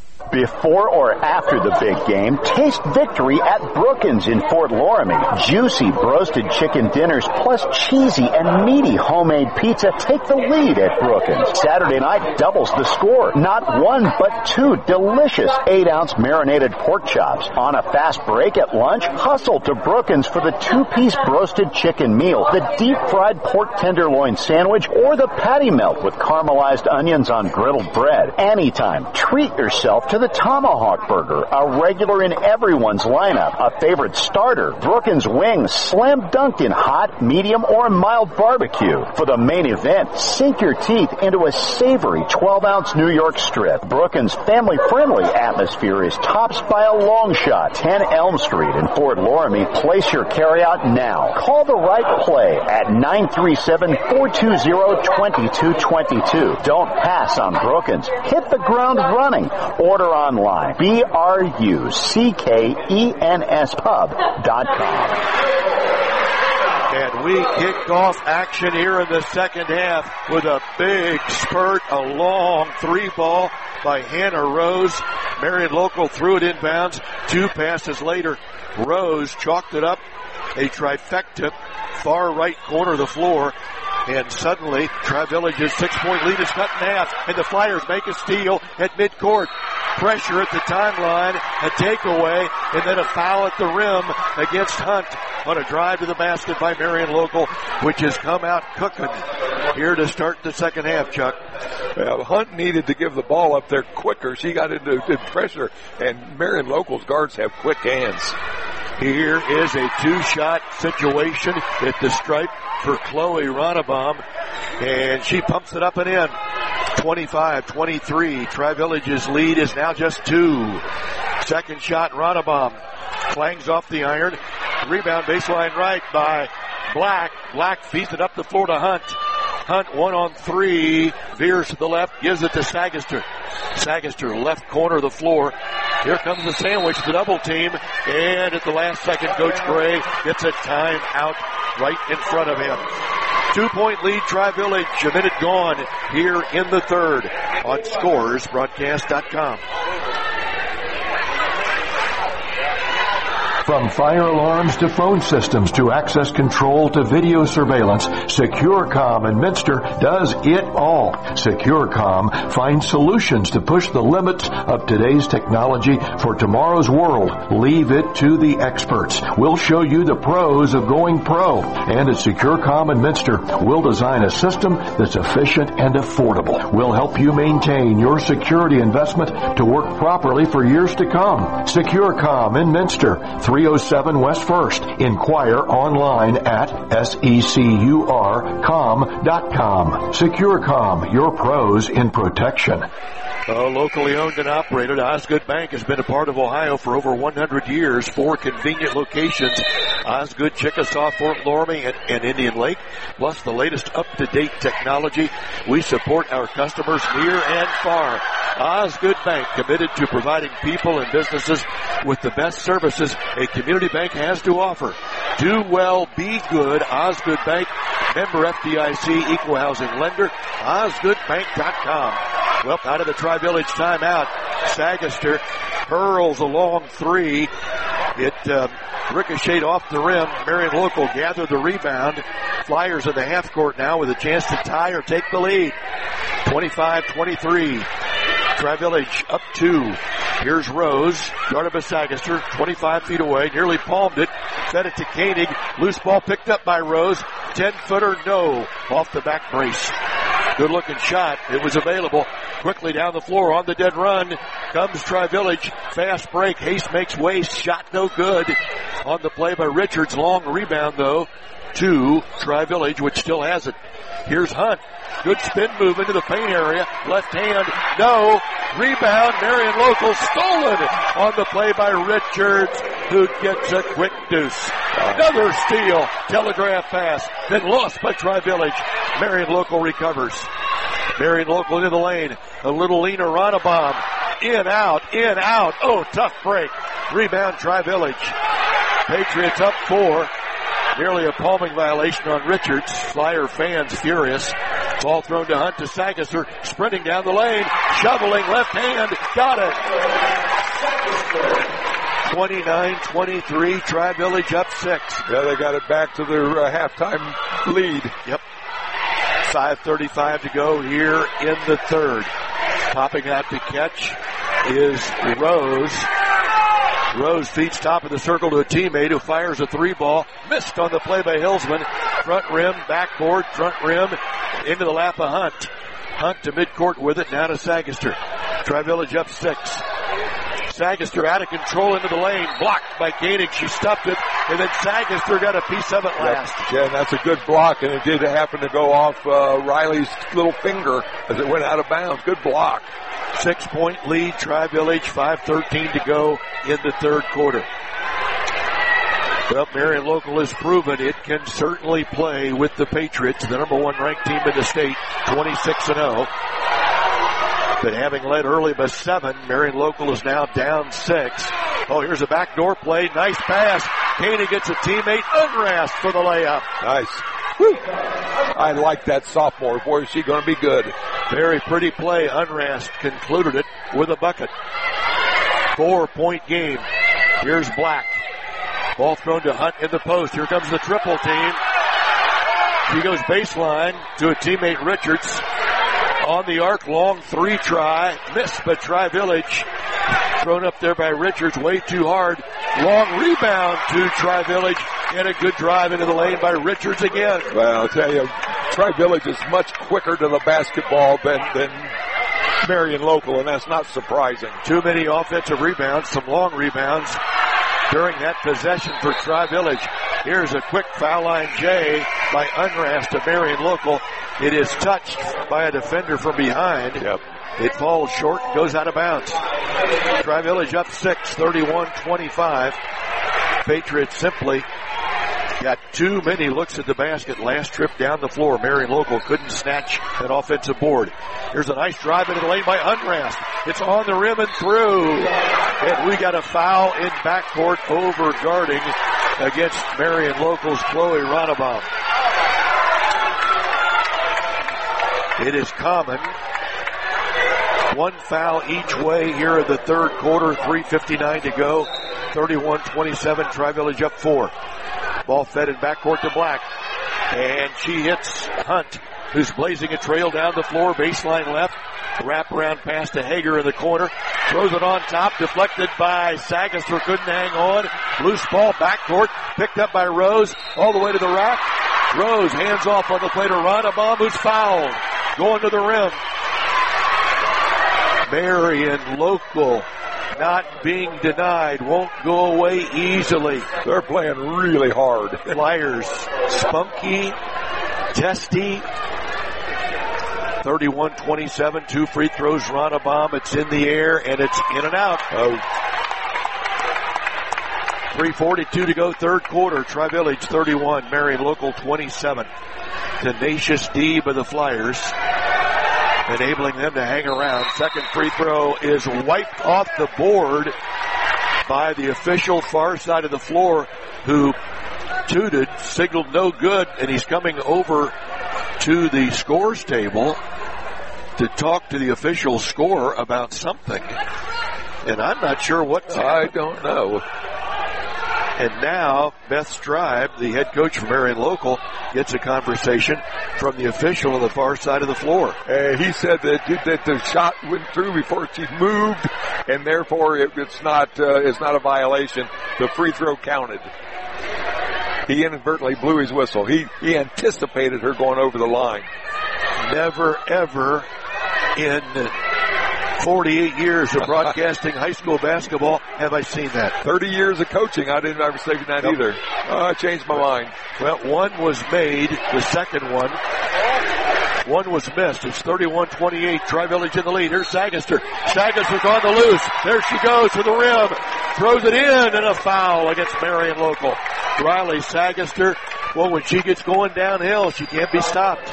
Before or after the big game, taste victory at Brookins in Fort Loramie. Juicy roasted chicken dinners plus cheesy and meaty homemade pizza take the lead at Brookins. Saturday night doubles the score. Not one, but two delicious eight ounce marinated pork chops. On a fast break at lunch, hustle to Brookins for the two-piece roasted chicken meal, the deep-fried pork tenderloin sandwich, or the patty melt with caramelized onions on griddled bread. Anytime, treat yourself to the Tomahawk Burger, a regular in everyone's lineup, a favorite starter. Brookins wings, slam dunked in hot, medium, or mild barbecue. For the main event, sink your teeth into a savory twelve ounce New York strip. Brookins' family-friendly atmosphere is topped by a long shot. ten Elm Street in Fort Loramie. Place your carryout now. Call the right play at nine three seven, four two zero, two two two two. Don't pass on Brookins. Hit the ground running. Order online. B R U C K E N S pub dot com. And we kick off action here in the second half with a big spurt, a long three ball by Hannah Rose. Marion Local threw it inbounds. Two passes later, Rose chalked it up. A trifecta, far right corner of the floor. And suddenly, Tri-Village's six-point lead is cut in half, and the Flyers make a steal at midcourt. Pressure at the timeline, a takeaway, and then a foul at the rim against Hunt on a drive to the basket by Marion Local, which has come out cooking here to start the second half, Chuck. Well, Hunt needed to give the ball up there quicker. She got into pressure, and Marion Local's guards have quick hands. Here is a two-shot situation at the stripe for Chloe Ronnebaum, and she pumps it up and in. twenty-five twenty-three. Tri-Village's lead is now just two. Second shot, Ronnebaum clangs off the iron. Rebound baseline right by Black. Black feeds it up the floor to Hunt. Hunt one on three, veers to the left, gives it to Sagister. Sagister left corner of the floor, Here comes the sandwich, the double team, and at the last second, Coach Gray gets a timeout right in front of him. Two-point lead, Tri-Village, a minute gone here in the third on Scores Broadcast dot com. From fire alarms to phone systems to access control to video surveillance, SecureCom in Minster does it all. SecureCom finds solutions to push the limits of today's technology for tomorrow's world. Leave it to the experts. We'll show you the pros of going pro. And at SecureCom in Minster, we'll design a system that's efficient and affordable. We'll help you maintain your security investment to work properly for years to come. SecureCom in Minster, three oh seven West First. Inquire online at secur com dot com. SecureCom, your pros in protection. Uh, locally owned and operated, Osgood Bank has been a part of Ohio for over one hundred years. Four convenient locations, Osgood, Chickasaw, Fort Loramie, and, and Indian Lake, plus the latest up-to-date technology. We support our customers near and far. Osgood Bank, committed to providing people and businesses with the best services a community bank has to offer. Do well, be good. Osgood Bank, member F D I C, equal housing lender, osgood bank dot com. Well, out of the Tri-Village timeout, Sagaster hurls a long three. It uh, ricocheted off the rim. Marion Local gathered the rebound. Flyers in the half court now with a chance to tie or take the lead. twenty-five twenty-three. Tri-Village up two. Here's Rose, guarded by Sagaster, twenty-five feet away, nearly palmed it, fed it to Koenig. Loose ball picked up by Rose. ten-footer, no, off the back brace. Good-looking shot. It was available. Quickly down the floor on the dead run comes Tri-Village. Fast break. Hayes makes waste. Shot no good. On the play by Richards. Long rebound, though, to Tri-Village, which still has it. Here's Hunt. Good spin move into the paint area. Left hand. No. Rebound. Marion Local stolen on the play by Richards, who gets a quick deuce. Another steal. Telegraph pass. Then lost by Tri-Village. Marion Local recovers. Marion Local into the lane. A little Lena Ronnebaum. In, out, in, out. Oh, tough break. Rebound Tri-Village. Patriots up four. Nearly a palming violation on Richards. Flyer fans furious. Ball thrown to Hunt to Sagaster. Sprinting down the lane. Shoveling left hand. Got it. twenty-nine twenty-three. Tri-Village up six. Yeah, they got it back to their uh, halftime lead. Yep. five thirty-five to go here in the third. Popping out to catch is Rose. Rose feeds top of the circle to a teammate who fires a three ball. Missed on the play by Hillsman. Front rim, backboard, front rim, into the lap of Hunt. Hunt to midcourt with it, now to Sagaster. Tri-Village up six. Sagaster out of control into the lane, blocked by Koenig. She stuffed it, and then Sagaster got a piece of it last. Yeah, and that's a good block, and it did happen to go off uh, Riley's little finger as it went out of bounds. Good block. Six-point lead, Tri-Village, five thirteen to go in the third quarter. Well, Marion Local has proven it can certainly play with the Patriots, the number one ranked team in the state, twenty-six and oh. But having led early by seven, Marion Local is now down six. Oh, here's a backdoor play. Nice pass. Koenig gets a teammate. Unrast for the layup. Nice. Whew. I like that sophomore. Boy, is she going to be good. Very pretty play. Unrast concluded it with a bucket. Four-point game. Here's Black. Ball thrown to Hunt in the post. Here comes the triple team. She goes baseline to a teammate, Richards. On the arc, long three try. Missed by Tri-Village. Thrown up there by Richards way too hard. Long rebound to Tri-Village. And a good drive into the lane by Richards again. Well, I'll tell you, Tri-Village is much quicker to the basketball than, than Marion Local, and that's not surprising. Too many offensive rebounds, some long rebounds during that possession for Tri-Village. Here's a quick foul line J by Unrast to Marion Local. It is touched by a defender from behind. Yep. It falls short and goes out of bounds. Tri-Village up six, thirty-one twenty-five. Patriots simply got too many looks at the basket last trip down the floor. Marion Local couldn't snatch that offensive board. Here's a nice drive into the lane by Unrast. It's on the rim and through. And we got a foul in backcourt over guarding against Marion Local's Chloe Ronnebaum. It is common. One foul each way here in the third quarter. three fifty-nine to go. thirty-one twenty-seven. Tri-Village up four. Ball fed in backcourt to Black. And she hits Hunt, who's blazing a trail down the floor. Baseline left. Wrap around pass to Hager in the corner. Throws it on top. Deflected by Sagaster. Couldn't hang on. Loose ball backcourt. Picked up by Rose. All the way to the rack. Rose hands off on the play to Ronnebaum, who's fouled. Going to the rim. Marion Local not being denied. Won't go away easily. They're playing really hard. Flyers spunky, testy. thirty-one twenty-seven. Two free throws. Ronnebaum. It's in the air and it's in and out. Oh. three forty-two to go, third quarter. Tri-Village thirty-one, Marion Local twenty-seven. Tenacious D by the Flyers, enabling them to hang around. Second free throw is wiped off the board by the official far side of the floor, who tooted, signaled no good, and he's coming over to the scores table to talk to the official scorer about something. And I'm not sure what. I don't know. And now Beth Stribe, the head coach for Marion Local, gets a conversation from the official on the far side of the floor. Uh, he said that, that the shot went through before she moved, and therefore it, it's not uh, it's not a violation. The free throw counted. He inadvertently blew his whistle. He he anticipated her going over the line. Never ever in forty-eight years of broadcasting high school basketball have I seen that. thirty years of coaching, I didn't ever say that nope. either. Oh, I changed my mind. Well, one was made, the second one. One was missed. It's thirty-one twenty-eight. Tri-Village in the lead. Here's Sagaster. Sagaster's on the loose. There she goes to the rim. Throws it in, and a foul against Marion Local. Riley Sagaster, well, when she gets going downhill, she can't be stopped.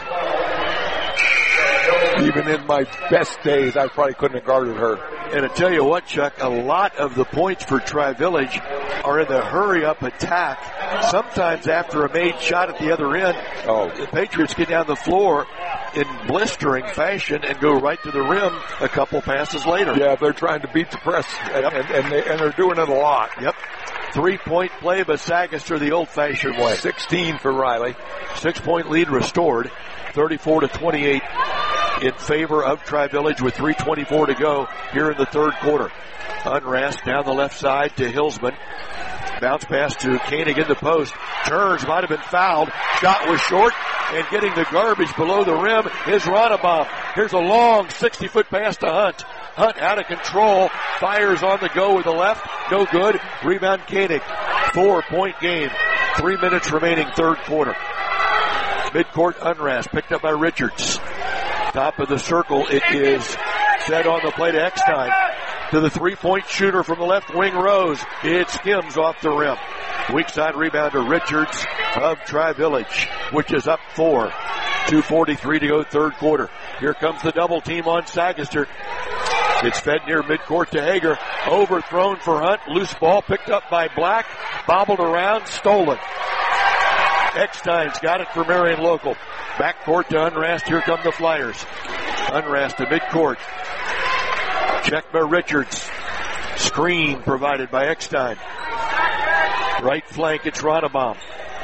Even in my best days, I probably couldn't have guarded her. And I tell you what, Chuck, a lot of the points for Tri-Village are in the hurry-up attack. Sometimes after a made shot at the other end, oh. the Patriots get down the floor in blistering fashion and go right to the rim a couple passes later. Yeah, they're trying to beat the press, and, yep. and, and, they, and they're doing it a lot. Yep. Three-point play by Sagaster the old-fashioned way. sixteen for Riley. Six-point lead restored. thirty-four to twenty-eight in favor of Tri-Village with three twenty-four to go here in the third quarter. Unrast down the left side to Hillsman. Bounce pass to Koenig in the post. Turns, might have been fouled. Shot was short, and getting the garbage below the rim is Ronnebaum. Here's a long sixty-foot pass to Hunt. Hunt out of control. Fires on the go with the left. No good. Rebound Koenig. Four-point game. Three minutes remaining third quarter. Midcourt Unrast picked up by Richards. Top of the circle. It is set on the play to Eckstein. To the three-point shooter from the left wing, Rose. It skims off the rim. Weak side rebound to Richards of Tri-Village, which is up four. two forty-three to go third quarter. Here comes the double team on Sagaster. It's fed near midcourt to Hager. Overthrown for Hunt. Loose ball picked up by Black. Bobbled around. Stolen. Eckstein's got it for Marion Local. Backcourt to Unrast. Here come the Flyers. Unrast to midcourt. Check by Richards. Screen provided by Eckstein. Right flank, it's Ronnebaum.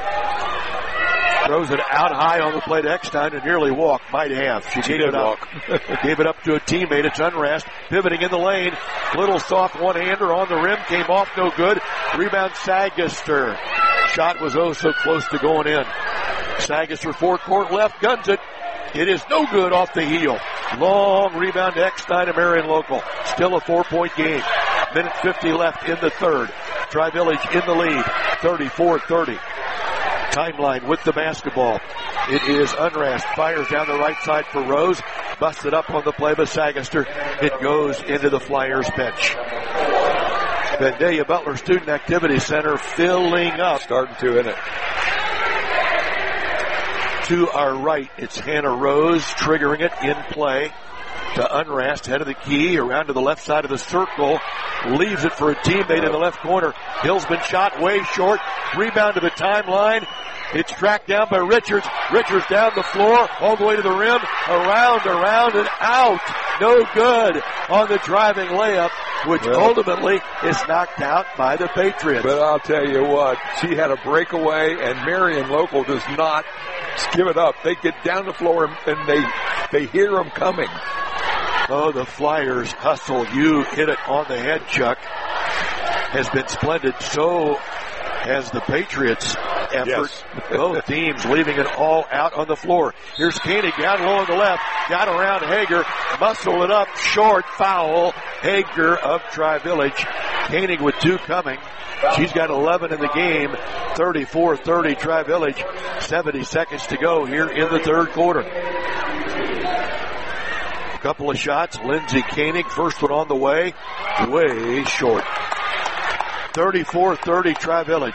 Throws it out high on the play to Eckstein and nearly walked. Might have. She, she gave it up. Gave it up to a teammate. It's Unrast. Pivoting in the lane. Little soft one-hander on the rim. Came off no good. Rebound Sagaster. Shot was oh so close to going in. Sagaster forecourt left. Guns it. It is no good off the heel. Long rebound to Eckstein and Marion Local. Still a four-point game. Minute fifty left in the third. Tri-Village in the lead. thirty-four thirty. Timeline with the basketball. It is Unrast. Fires down the right side for Rose. Busted up on the play by Sagaster. It goes into the Flyers bench. Vandalia Butler Student Activity Center filling up. Starting to, isn't it? To our right, it's Hannah Rose triggering it in play. to Unrast, head of the key, around to the left side of the circle, leaves it for a teammate in the left corner. Hill's been shot way short, rebound to the timeline. It's tracked down by Richards. Richards down the floor, all the way to the rim, around, around, and out. No good on the driving layup, which well, ultimately is knocked out by the Patriots. But I'll tell you what, she had a breakaway, and Marion Local does not give it up. They get down the floor, and they they hear them coming. Oh, the Flyers hustle. You hit it on the head, Chuck. Has been splendid. So has the Patriots' effort. Yes. Both teams leaving it all out on the floor. Here's Koenig down low on the left. Got around Hager. Muscle it up. Short foul. Hager of Tri-Village. Koenig with two coming. She's got eleven in the game. thirty-four thirty Tri-Village. seventy seconds to go here in the third quarter. A couple of shots. Lindsay Koenig, first one on the way. Way short. thirty-four thirty Tri-Village.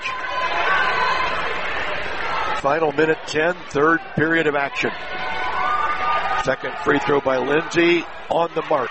Final minute ten, third period of action. Second free throw by Lindsay on the mark.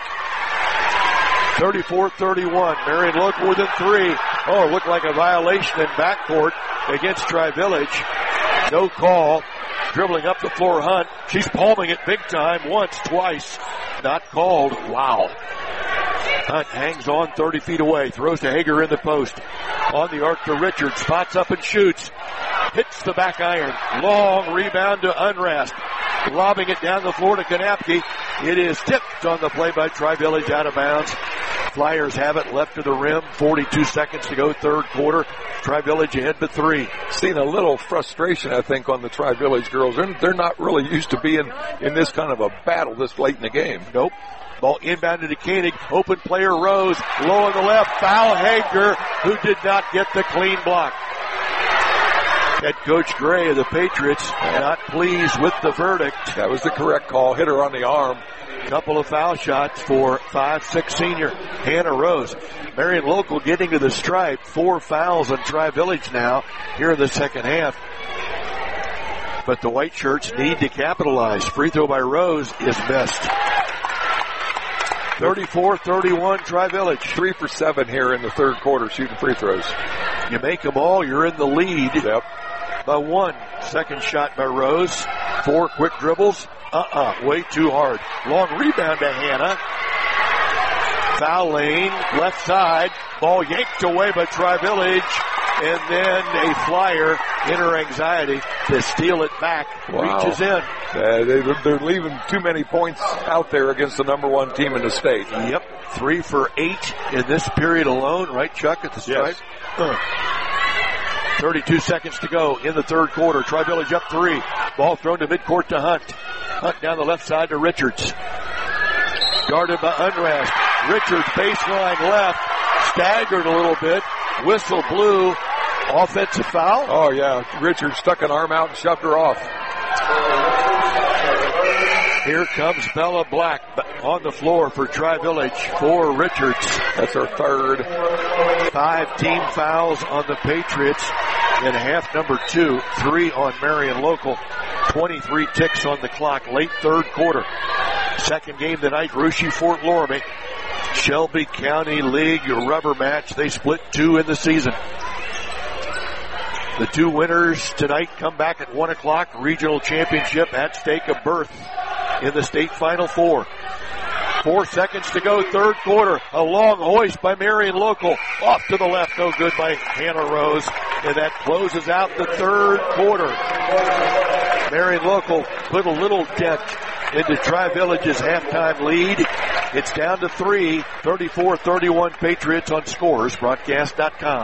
thirty-four thirty-one. Marion Local within three. Oh, it looked like a violation in backcourt against Tri-Village. No call. Dribbling up the floor, Hunt. She's palming it big time once, twice. Not called. Wow. Hunt hangs on thirty feet away. Throws to Hager in the post. On the arc to Richards. Spots up and shoots. Hits the back iron. Long rebound to Unrast. Lobbing it down the floor to Kanapke. It is tipped on the play by Tri-Village, out of bounds. Flyers have it left to the rim. forty-two seconds to go, third quarter. Tri-Village ahead to three. Seen a little frustration, I think, on the Tri-Village girls. They're, they're not really used to being in this kind of a battle this late in the game. Nope. Ball inbounded to Koenig. Open player Rose. Low on the left. Foul Hager, who did not get the clean block. Head coach Gray of the Patriots not pleased with the verdict. That was the correct call. Hit her on the arm. Couple of foul shots for five six senior Hannah Rose. Marion Local getting to the stripe. Four fouls on Tri-Village now here in the second half. But the white shirts need to capitalize. Free throw by Rose is missed. thirty-four thirty-one Tri-Village. Three for seven here in the third quarter shooting free throws. You make them all, you're in the lead. Yep. By one. Second shot by Rose. Four quick dribbles. Uh-uh. Way too hard. Long rebound to Hannah. Foul lane. Left side. Ball yanked away by Tri-Village. And then a Flyer in her anxiety to steal it back. Wow. Reaches in. Uh, they, they're leaving too many points out there against the number one team in the state. Yep. Three for eight in this period alone. Right, Chuck, at the stripe? Yes. Uh. thirty-two seconds to go in the third quarter. Tri-Village up three. Ball thrown to midcourt to Hunt. Hunt down the left side to Richards. Guarded by Unrast. Richards baseline left. Staggered a little bit. Whistle blew. Offensive foul. Oh, yeah. Richards stuck an arm out and shoved her off. Here comes Bella Black on the floor for Tri-Village for Richards. That's her third. Five team fouls on the Patriots in half number two. Three on Marion Local. twenty-three ticks on the clock. Late third quarter. Second game tonight, Russia Fort Loramie. Shelby County League rubber match. They split two in the season. The two winners tonight come back at one o'clock. Regional championship at stake, a berth in the state final four. Four seconds to go, third quarter. A long hoist by Marion Local. Off to the left, no good by Hannah Rose. And that closes out the third quarter. Marion Local put a little dent into Tri-Village's halftime lead. It's down to three. thirty-four thirty-one Patriots on Scores Broadcast dot com.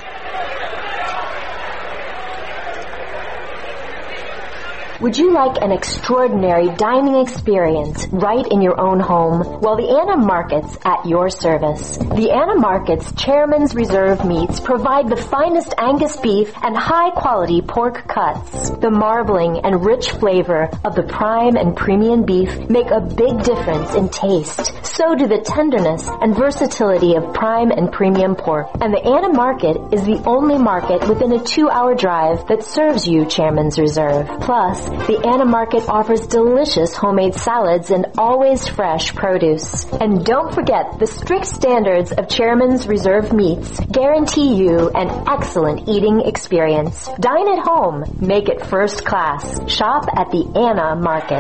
Would you like an extraordinary dining experience right in your own home? Well, the Anna Markets at your service. The Anna Markets Chairman's Reserve meats provide the finest Angus beef and high-quality pork cuts. The marbling and rich flavor of the prime and premium beef make a big difference in taste. So do the tenderness and versatility of prime and premium pork. And the Anna Market is the only market within a two-hour drive that serves you Chairman's Reserve. Plus, The Anna Market offers delicious homemade salads and always fresh produce. And don't forget, the strict standards of Chairman's Reserve Meats guarantee you an excellent eating experience. Dine at home. Make it first class. Shop at the Anna Market.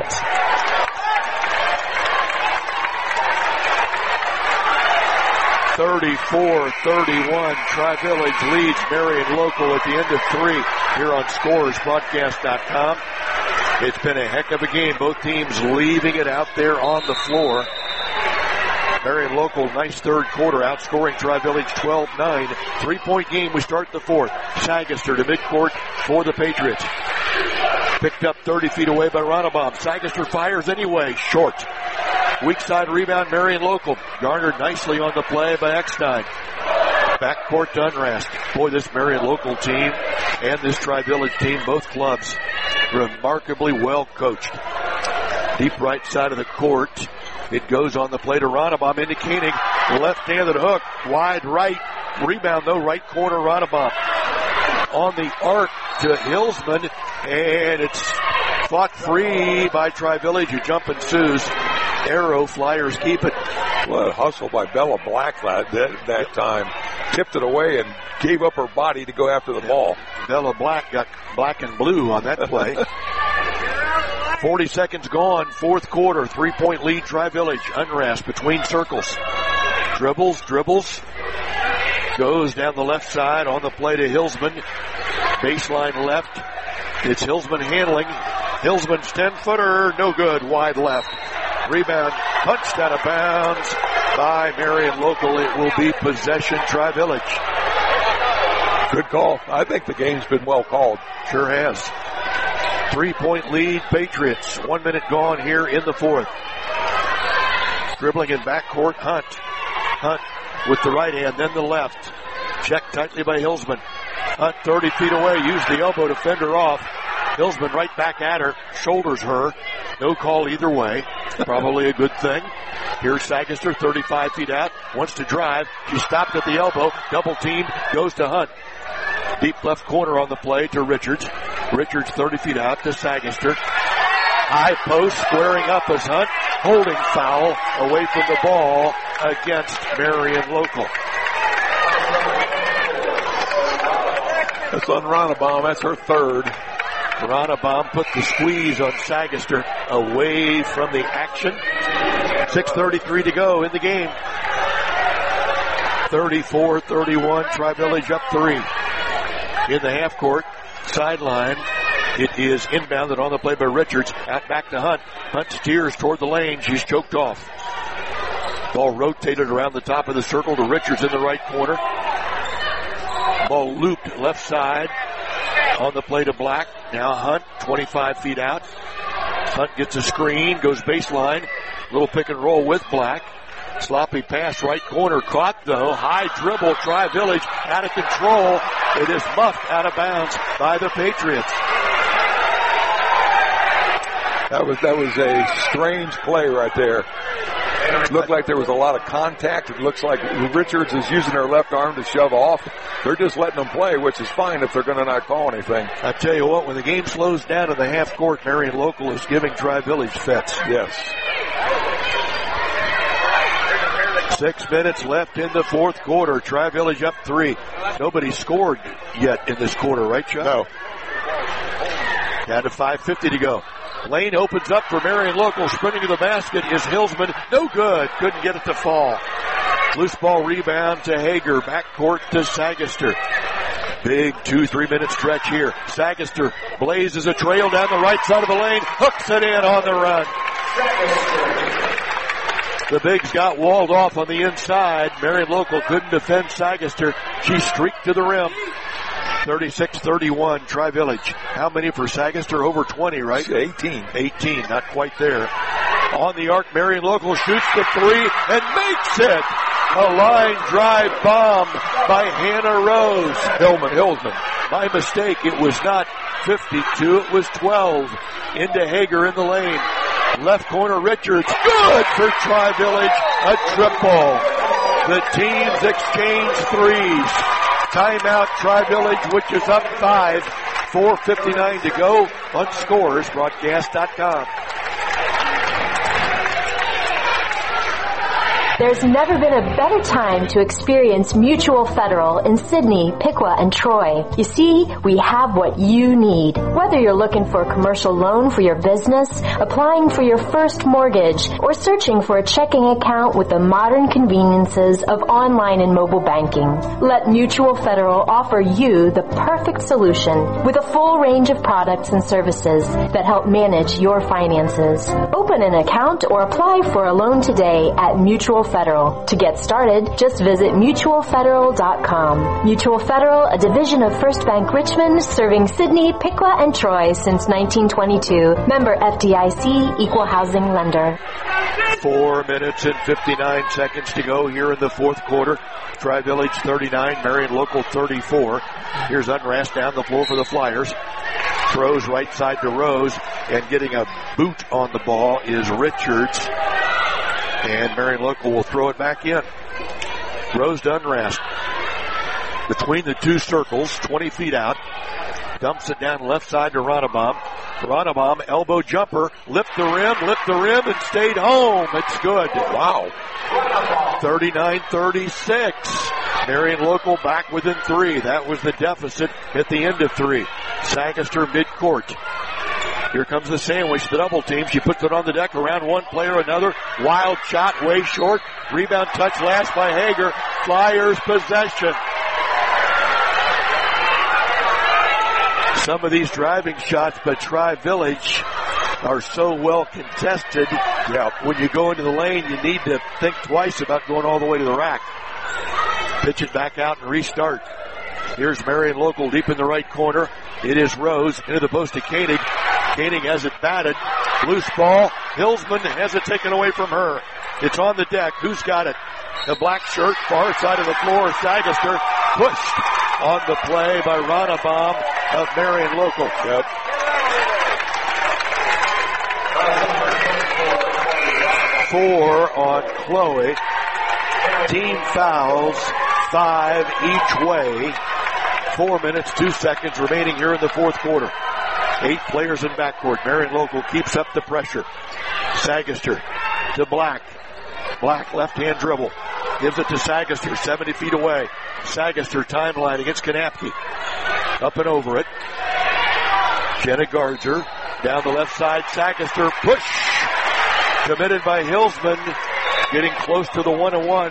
thirty-four thirty-one, Tri-Village leads Marion Local at the end of three here on Scores Broadcast dot com. It's been a heck of a game. Both teams leaving it out there on the floor. Marion Local, nice third quarter, outscoring Tri-Village twelve nine. Three-point game. We start the fourth. Sagaster to midcourt for the Patriots. Picked up thirty feet away by Ronnebaum. Sagaster fires anyway. Short. Weak side rebound, Marion Local. Garnered nicely on the play by Eckstein. Backcourt to Unrast. Boy, this Marion Local team and this Tri-Village team, both clubs, remarkably well coached. Deep right side of the court. It goes on the play to Ronnebaum, indicating left-handed hook. Wide right. Rebound, though, right corner, Ronnebaum. On the arc to Hillsman, and it's fought free by Tri-Village. A jump ensues. Arrow Flyers keep it. What a hustle by Bella Black that, that, that time. Tipped it away and gave up her body to go after the yeah. ball. Bella Black got black and blue on that play. forty seconds gone, fourth quarter, three-point lead, Tri-Village. Unrast between circles. Dribbles, dribbles. Goes down the left side on the play to Hillsman. Baseline left. It's Hillsman handling. Hillsman's ten-footer, no good, wide left. Rebound punched out of bounds by Marion Local. It will be possession Tri-Village. Good call. I think the game's been well called. Sure has. Three-point lead, Patriots. One minute gone here in the fourth. Dribbling in backcourt, Hunt. Hunt with the right hand, then the left. Checked tightly by Hillsman. Hunt thirty feet away, used the elbow to fend her off. Hillsman right back at her, shoulders her. No call either way. Probably a good thing. Here's Sagaster, thirty-five feet out, wants to drive. She stopped at the elbow, double teamed, goes to Hunt. Deep left corner on the play to Richards. Richards thirty feet out to Sagaster. High post squaring up as Hunt. Holding foul away from the ball against Marion Local. That's on Ronnebaum. That's her third. Ronnebaum put the squeeze on Sagaster away from the action. six thirty-three to go in the game. thirty-four thirty-one, Tri-Village up three. In the half court, sideline. It is inbounded on the play by Richards. Out back to Hunt. Hunt steers toward the lane. She's choked off. Ball rotated around the top of the circle to Richards in the right corner. Ball looped left side on the play to Black. Now Hunt, twenty-five feet out. Hunt gets a screen, goes baseline. Little pick and roll with Black. Sloppy pass, right corner, caught though. High dribble, Tri-Village out of control. It is muffed out of bounds by the Patriots. That was that was a strange play right there. It looked like there was a lot of contact. It looks like Richards is using her left arm to shove off. They're just letting them play, which is fine if they're going to not call anything. I tell you what, when the game slows down in the half court, Marion Local is giving Tri-Village fits. Yes. Six minutes left in the fourth quarter. Tri-Village up three. Nobody scored yet in this quarter, right, Chuck? No. Down to five fifty to go. Lane opens up for Marion Local. Sprinting to the basket is Hillsman. No good. Couldn't get it to fall. Loose ball rebound to Hager. Backcourt to Sagaster. Big two, three minute stretch here. Sagaster blazes a trail down the right side of the lane. Hooks it in on the run. The bigs got walled off on the inside. Marion Local couldn't defend Sagaster. She streaked to the rim. thirty-six thirty-one, Tri-Village. How many for Sagaster? Over twenty, right? eighteen. eighteen, not quite there. On the arc, Marion Local shoots the three and makes it. A line drive bomb by Hannah Rose. Hillman, Hillsman. My mistake, it was not fifty-two, it was twelve. Into Hager in the lane. Left corner, Richards. Good for Tri-Village. A triple. The teams exchange threes. Timeout, Tri-Village, which is up five. four fifty-nine to go on Scores Broadcast dot com. There's never been a better time to experience Mutual Federal in Sydney, Piqua, and Troy. You see, we have what you need. Whether you're looking for a commercial loan for your business, applying for your first mortgage, or searching for a checking account with the modern conveniences of online and mobile banking, let Mutual Federal offer you the perfect solution with a full range of products and services that help manage your finances. Open an account or apply for a loan today at Mutual Federal. To get started, just visit mutual federal dot com. Mutual Federal, a division of First Bank Richmond, serving Sydney, Piqua, and Troy since nineteen twenty-two. Member F D I C, Equal Housing Lender. Four minutes and fifty-nine seconds to go here in the fourth quarter. Tri-Village thirty-nine, Marion Local thirty-four. Here's Unrast down the floor for the Flyers. Throws right side to Rose, and getting a boot on the ball is Richards. And Marion Local will throw it back in. Rose to Unrast. Between the two circles, twenty feet out. Dumps it down left side to Ronnebaum. Ronnebaum, elbow jumper, lift the rim, lift the rim, and stayed home. It's good. Wow. thirty-nine thirty-six. Marion Local back within three. That was the deficit at the end of three. Sagaster midcourt. Here comes the sandwich, the double team. She puts it on the deck around one player, another. Wild shot, way short. Rebound touch last by Hager. Flyers possession. Some of these driving shots by Tri-Village are so well contested. Yeah, when you go into the lane, you need to think twice about going all the way to the rack. Pitch it back out and restart. Here's Marion Local deep in the right corner. It is Rose into the post to Koenig. Koenig has it batted. Loose ball. Hillsman has it taken away from her. It's on the deck. Who's got it? The black shirt, far side of the floor. Sagaster pushed on the play by Ronnebaum of Marion Local. Yep. Four on Chloe. Team fouls, five each way. Four minutes, two seconds remaining here in the fourth quarter. Eight players in backcourt. Marion Local keeps up the pressure. Sagaster to Black. Black left-hand dribble. Gives it to Sagaster, seventy feet away. Sagaster timeline against Kanapke. Up and over it. Jenna guards her. Down the left side, Sagaster. Push! Committed by Hillsman. Getting close to the one and one.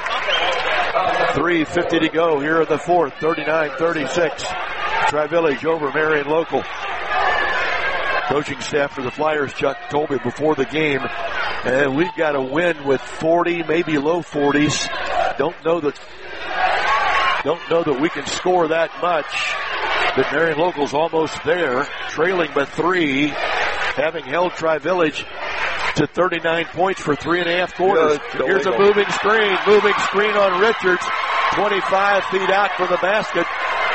three fifty to go here in the fourth. thirty-nine thirty-six. Tri-Village over Marion Local. Coaching staff for the Flyers, Chuck, told me before the game, and we've got to win with forty, maybe low forties. Don't know that, don't know that we can score that much. But Marion Local's almost there, trailing by three, having held Tri-Village to thirty-nine points for three and a half quarters. Yeah, here's a moving screen, moving screen on Richards, twenty-five feet out from the basket.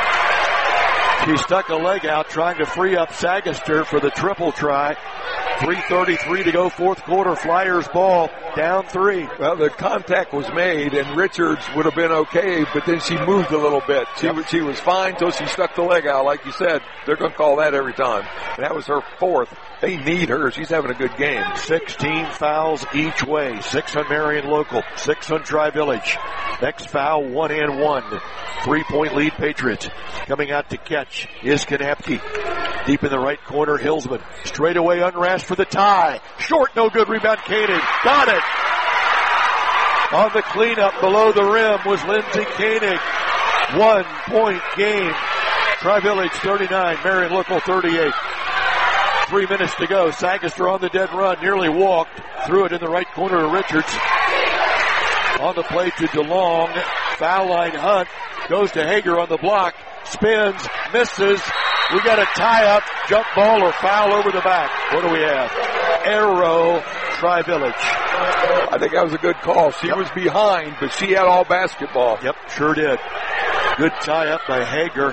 She stuck a leg out trying to free up Sagaster for the triple try. three thirty-three to go, fourth quarter. Flyers ball, down three. Well, the contact was made, and Richards would have been okay, but then she moved a little bit. She, yep. she was fine until she stuck the leg out. Like you said, they're going to call that every time. And that was her fourth. They need her. She's having a good game. sixteen fouls each way. Six on Marion Local. Six on Tri-Village. Next foul, one and one. Three-point lead, Patriots. Coming out to catch is Kanapke. Deep in the right corner, Hillsman. Straight away, Unrast for the tie. Short, no good. Rebound, Koenig. Got it. On the cleanup below the rim was Lindsay Koenig. One-point game. Tri-Village thirty-nine, Marion Local thirty-eight. Three minutes to go. Sagaster on the dead run. Nearly walked. Threw it in the right corner to Richards. On the play to DeLong. Foul line Hunt. Goes to Hager on the block. Spins. Misses. We got a tie-up. Jump ball or foul over the back. What do we have? Arrow. Tri-Village. I think that was a good call. She yep. was behind, but she had all basketball. Yep, sure did. Good tie-up by Hager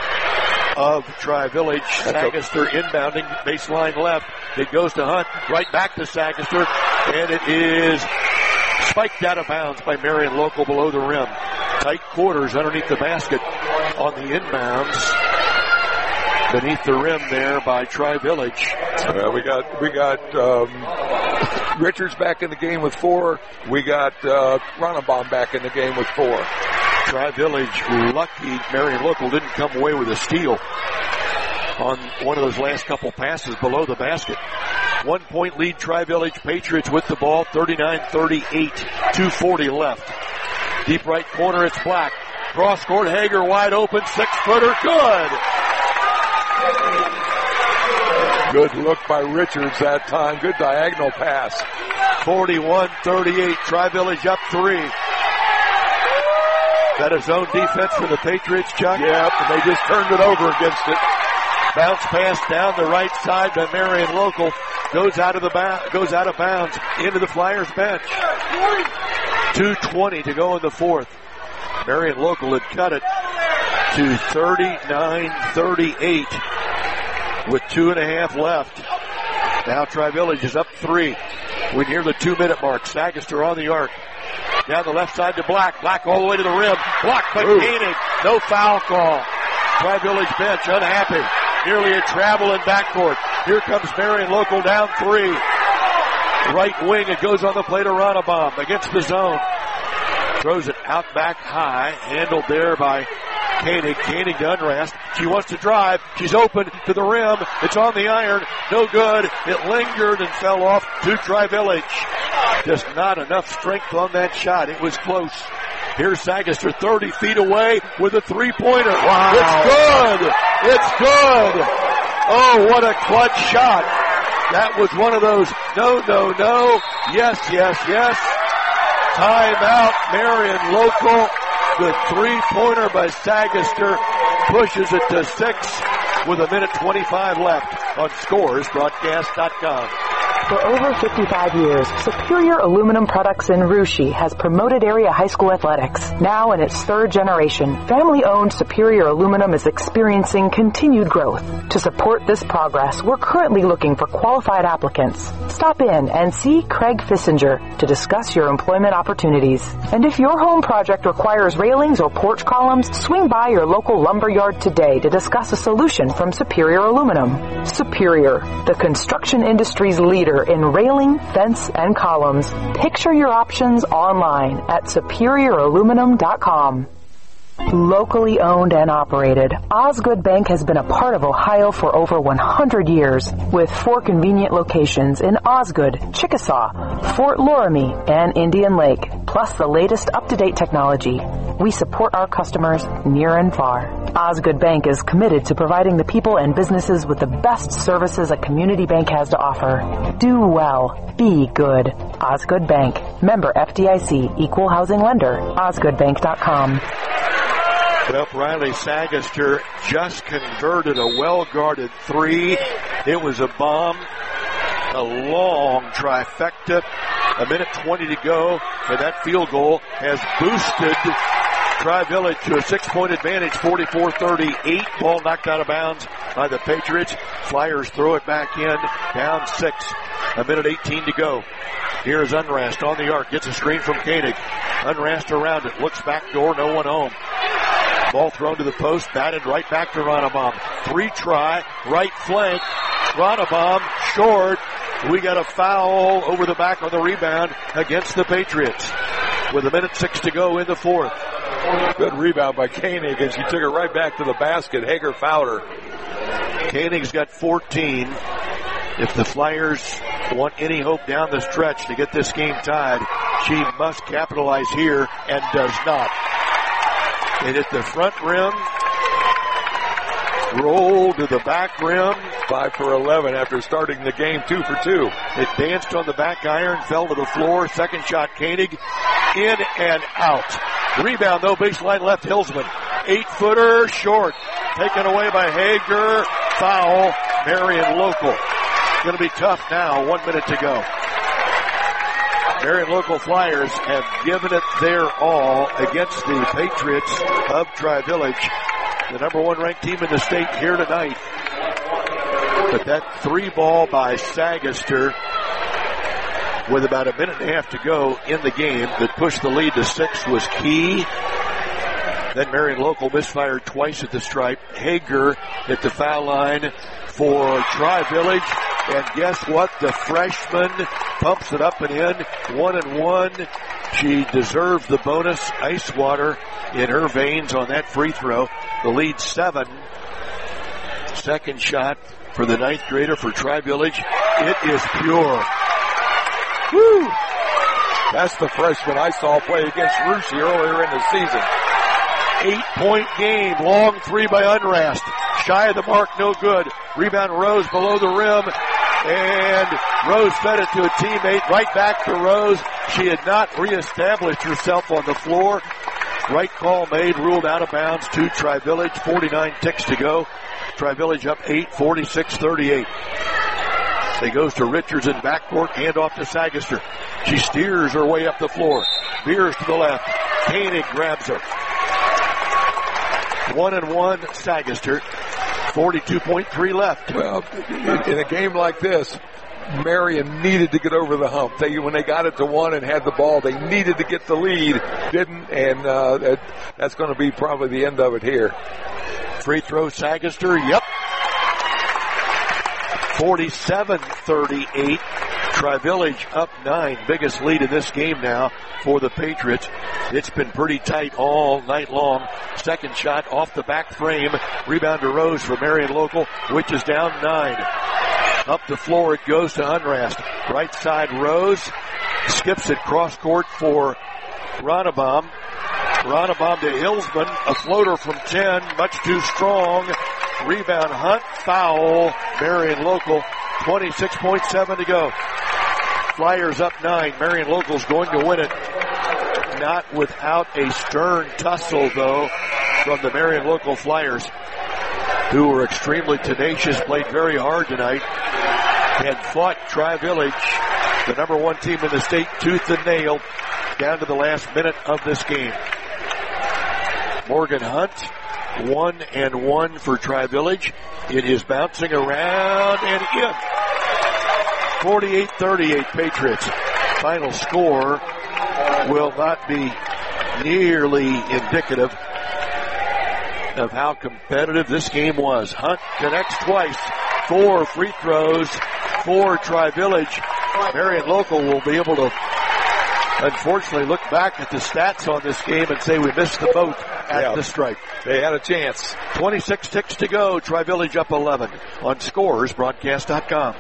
of Tri-Village. Sagaster inbounding, baseline left. It goes to Hunt, right back to Sagaster, and it is spiked out of bounds by Marion Local below the rim. Tight quarters underneath the basket on the inbounds. beneath the rim there by Tri-Village. Uh, we got we got um, Richards back in the game with four. We got uh, Ronnebaum back in the game with four. Tri-Village lucky Marion Local didn't come away with a steal on one of those last couple passes below the basket. One point lead, Tri-Village. Patriots with the ball, thirty-nine thirty-eight, two forty left. Deep right corner, it's Black. Cross court, Hager wide open, six-footer, good! Good look by Richards that time, good diagonal pass. forty-one thirty-eight, Tri-Village up three. That a zone defense for the Patriots, Chuck? Yep, and they just turned it over against it. Bounce pass down the right side by Marion Local. Goes out of the ba- goes out of bounds into the Flyers bench. two twenty to go in the fourth. Marion Local had cut it to thirty-nine thirty-eight with two and a half left. Now Tri-Village is up three. We're near the two-minute mark. Sagaster on the arc. Down the left side to Black. Black all the way to the rim. Blocked by Koenig. No foul call. Tri-Village bench unhappy. Nearly a travel in backcourt. Here comes Marion Local down three. Right wing, it goes on the play to Ronnebaum against the zone. Throws it out back high. Handled there by Koenig. Koenig to Unrast. She wants to drive. She's open to the rim. It's on the iron. No good. It lingered and fell off to Tri-Village. Just not enough strength on that shot. It was close. Here's Sagaster thirty feet away with a three-pointer. Wow. It's good. It's good. Oh, what a clutch shot. That was one of those no, no, no. Yes, yes, yes. Timeout. Marion Local. The three-pointer by Sagaster pushes it to six with a minute twenty-five left on scores broadcast dot com. For over fifty-five years, Superior Aluminum Products in Russia has promoted area high school athletics. Now in its third generation, family-owned Superior Aluminum is experiencing continued growth. To support this progress, we're currently looking for qualified applicants. Stop in and see Craig Fissinger to discuss your employment opportunities. And if your home project requires railings or porch columns, swing by your local lumber yard today to discuss a solution from Superior Aluminum. Superior, the construction industry's leader in railing, fence, and columns. Picture your options online at superior aluminum dot com. Locally owned and operated, Osgood Bank has been a part of Ohio for over one hundred years, with four convenient locations in Osgood, Chickasaw, Fort Loramie, and Indian Lake, plus the latest up-to-date technology. We support our customers near and far. Osgood Bank is committed to providing the people and businesses with the best services a community bank has to offer. Do well. Be good. Osgood Bank. Member F D I C. Equal housing lender. osgood bank dot com. Well, Riley Sagaster just converted a well-guarded three. It was a bomb. A long trifecta. A minute twenty to go. And that field goal has boosted Tri-Village to a six-point advantage, forty-four thirty-eight. Ball knocked out of bounds by the Patriots. Flyers throw it back in, down six. A minute eighteen to go. Here's Unrast on the arc, gets a screen from Koenig. Unrast around it, looks back door, no one home. Ball thrown to the post, batted right back to Ronnebaum. Three try, right flank. Ronnebaum short. We got a foul over the back on the rebound against the Patriots. With a minute six to go in the fourth. Good rebound by Koenig, and she took it right back to the basket. Hager fouled her. Koenig's got fourteen. If the Flyers want any hope down the stretch to get this game tied, she must capitalize here and does not. It hit the front rim, rolled to the back rim. Five for eleven after starting the game two for two. It danced on the back iron, fell to the floor. Second shot, Koenig, in and out. Rebound though, baseline left, Hillsman. Eight footer, short. Taken away by Hager. Foul, Marion Local. Going to be tough now, one minute to go. Marion Local Flyers have given it their all against the Patriots of Tri-Village, the number one ranked team in the state here tonight. But that three ball by Sagaster with about a minute and a half to go in the game that pushed the lead to six was key. Then Marion Local misfired twice at the stripe. Hager at the foul line for Tri-Village. And guess what? The freshman pumps it up and in. One and one. She deserves the bonus. Ice water in her veins on that free throw. The lead seven. Second shot for the ninth grader for Tri-Village. It is pure. Woo! That's the freshman I saw play against Russia earlier in the season. Eight-point game. Long three by Unrast. Shy of the mark, no good. Rebound Rose below the rim. And Rose fed it to a teammate. Right back to Rose. She had not reestablished herself on the floor. Right call made. Ruled out of bounds to Tri-Village. forty-nine ticks to go. Tri-Village up eight, forty-six thirty-eight. It goes to Richards in backcourt. Hand off to Sagister. She steers her way up the floor. Veers to the left. Koenig grabs her. One and one, Sagister. forty-two point three left. Well, in a game like this, Marion needed to get over the hump. They, when they got it to one and had the ball, they needed to get the lead. Didn't, and uh, that, that's going to be probably the end of it here. Free throw, Sagister. Yep. forty-seven thirty-eight. Tri-Village up nine. Biggest lead in this game now for the Patriots. It's been pretty tight all night long. Second shot off the back frame. Rebound to Rose for Marion Local, which is down nine. Up the floor it goes to Unrast. Right side Rose. Skips it cross court for Ronnebaum. Ronnebaum to Hillsman. A floater from ten. Much too strong. Rebound Hunt. Foul. Marion Local. twenty-six point seven to go. Flyers up nine. Marion Local's going to win it. Not without a stern tussle, though, from the Marion Local Flyers, who were extremely tenacious, played very hard tonight, and fought Tri-Village, the number one team in the state, tooth and nail, down to the last minute of this game. Morgan Hunt, one and one for Tri-Village. It is bouncing around and in. forty-eight thirty-eight Patriots. Final score will not be nearly indicative of how competitive this game was. Hunt connects twice. Four free throws for Tri-Village. Marion Local will be able to, unfortunately, look back at the stats on this game and say we missed the boat at yeah, the stripe. They had a chance. twenty-six ticks to go. Tri-Village up eleven on Scores Broadcast dot com.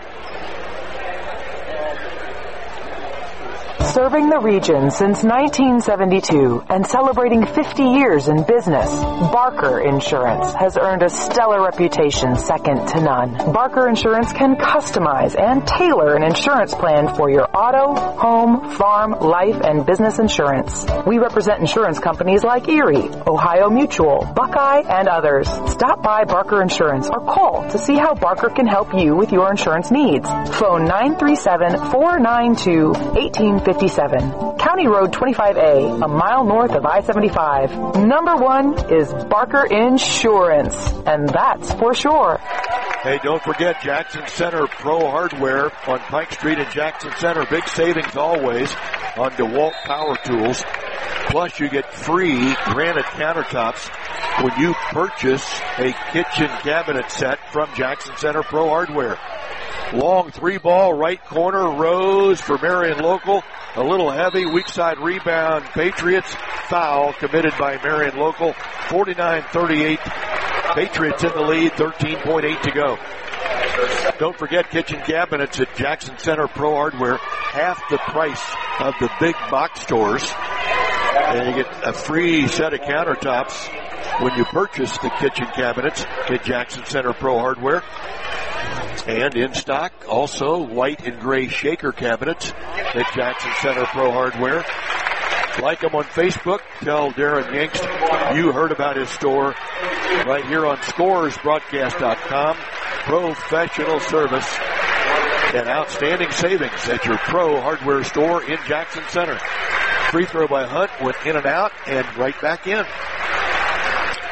Serving the region since nineteen seventy-two and celebrating fifty years in business, Barker Insurance has earned a stellar reputation second to none. Barker Insurance can customize and tailor an insurance plan for your auto, home, farm, life, and business insurance. We represent insurance companies like Erie, Ohio Mutual, Buckeye, and others. Stop by Barker Insurance or call to see how Barker can help you with your insurance needs. Phone nine three seven, four nine two, one eight five seven. County Road twenty-five A, a mile north of I seventy-five. Number one is Barker Insurance, and that's for sure. Hey, don't forget Jackson Center Pro Hardware on Pike Street in Jackson Center. Big savings always on DeWalt Power Tools. Plus, you get free granite countertops when you purchase a kitchen cabinet set from Jackson Center Pro Hardware. Long three ball, right corner, Rose for Marion Local. A little heavy, weak side rebound, Patriots. Foul committed by Marion Local. forty-nine thirty-eight. Patriots in the lead, thirteen point eight to go. Don't forget kitchen cabinets at Jackson Center Pro Hardware. Half the price of the big box stores. And you get a free set of countertops when you purchase the kitchen cabinets at Jackson Center Pro Hardware. And in stock, also white and gray shaker cabinets at Jackson Center Pro Hardware. Like them on Facebook. Tell Darren Yankst you heard about his store right here on Scores Broadcast dot com. Professional service and outstanding savings at your Pro Hardware store in Jackson Center. Free throw by Hunt went in and out and right back in.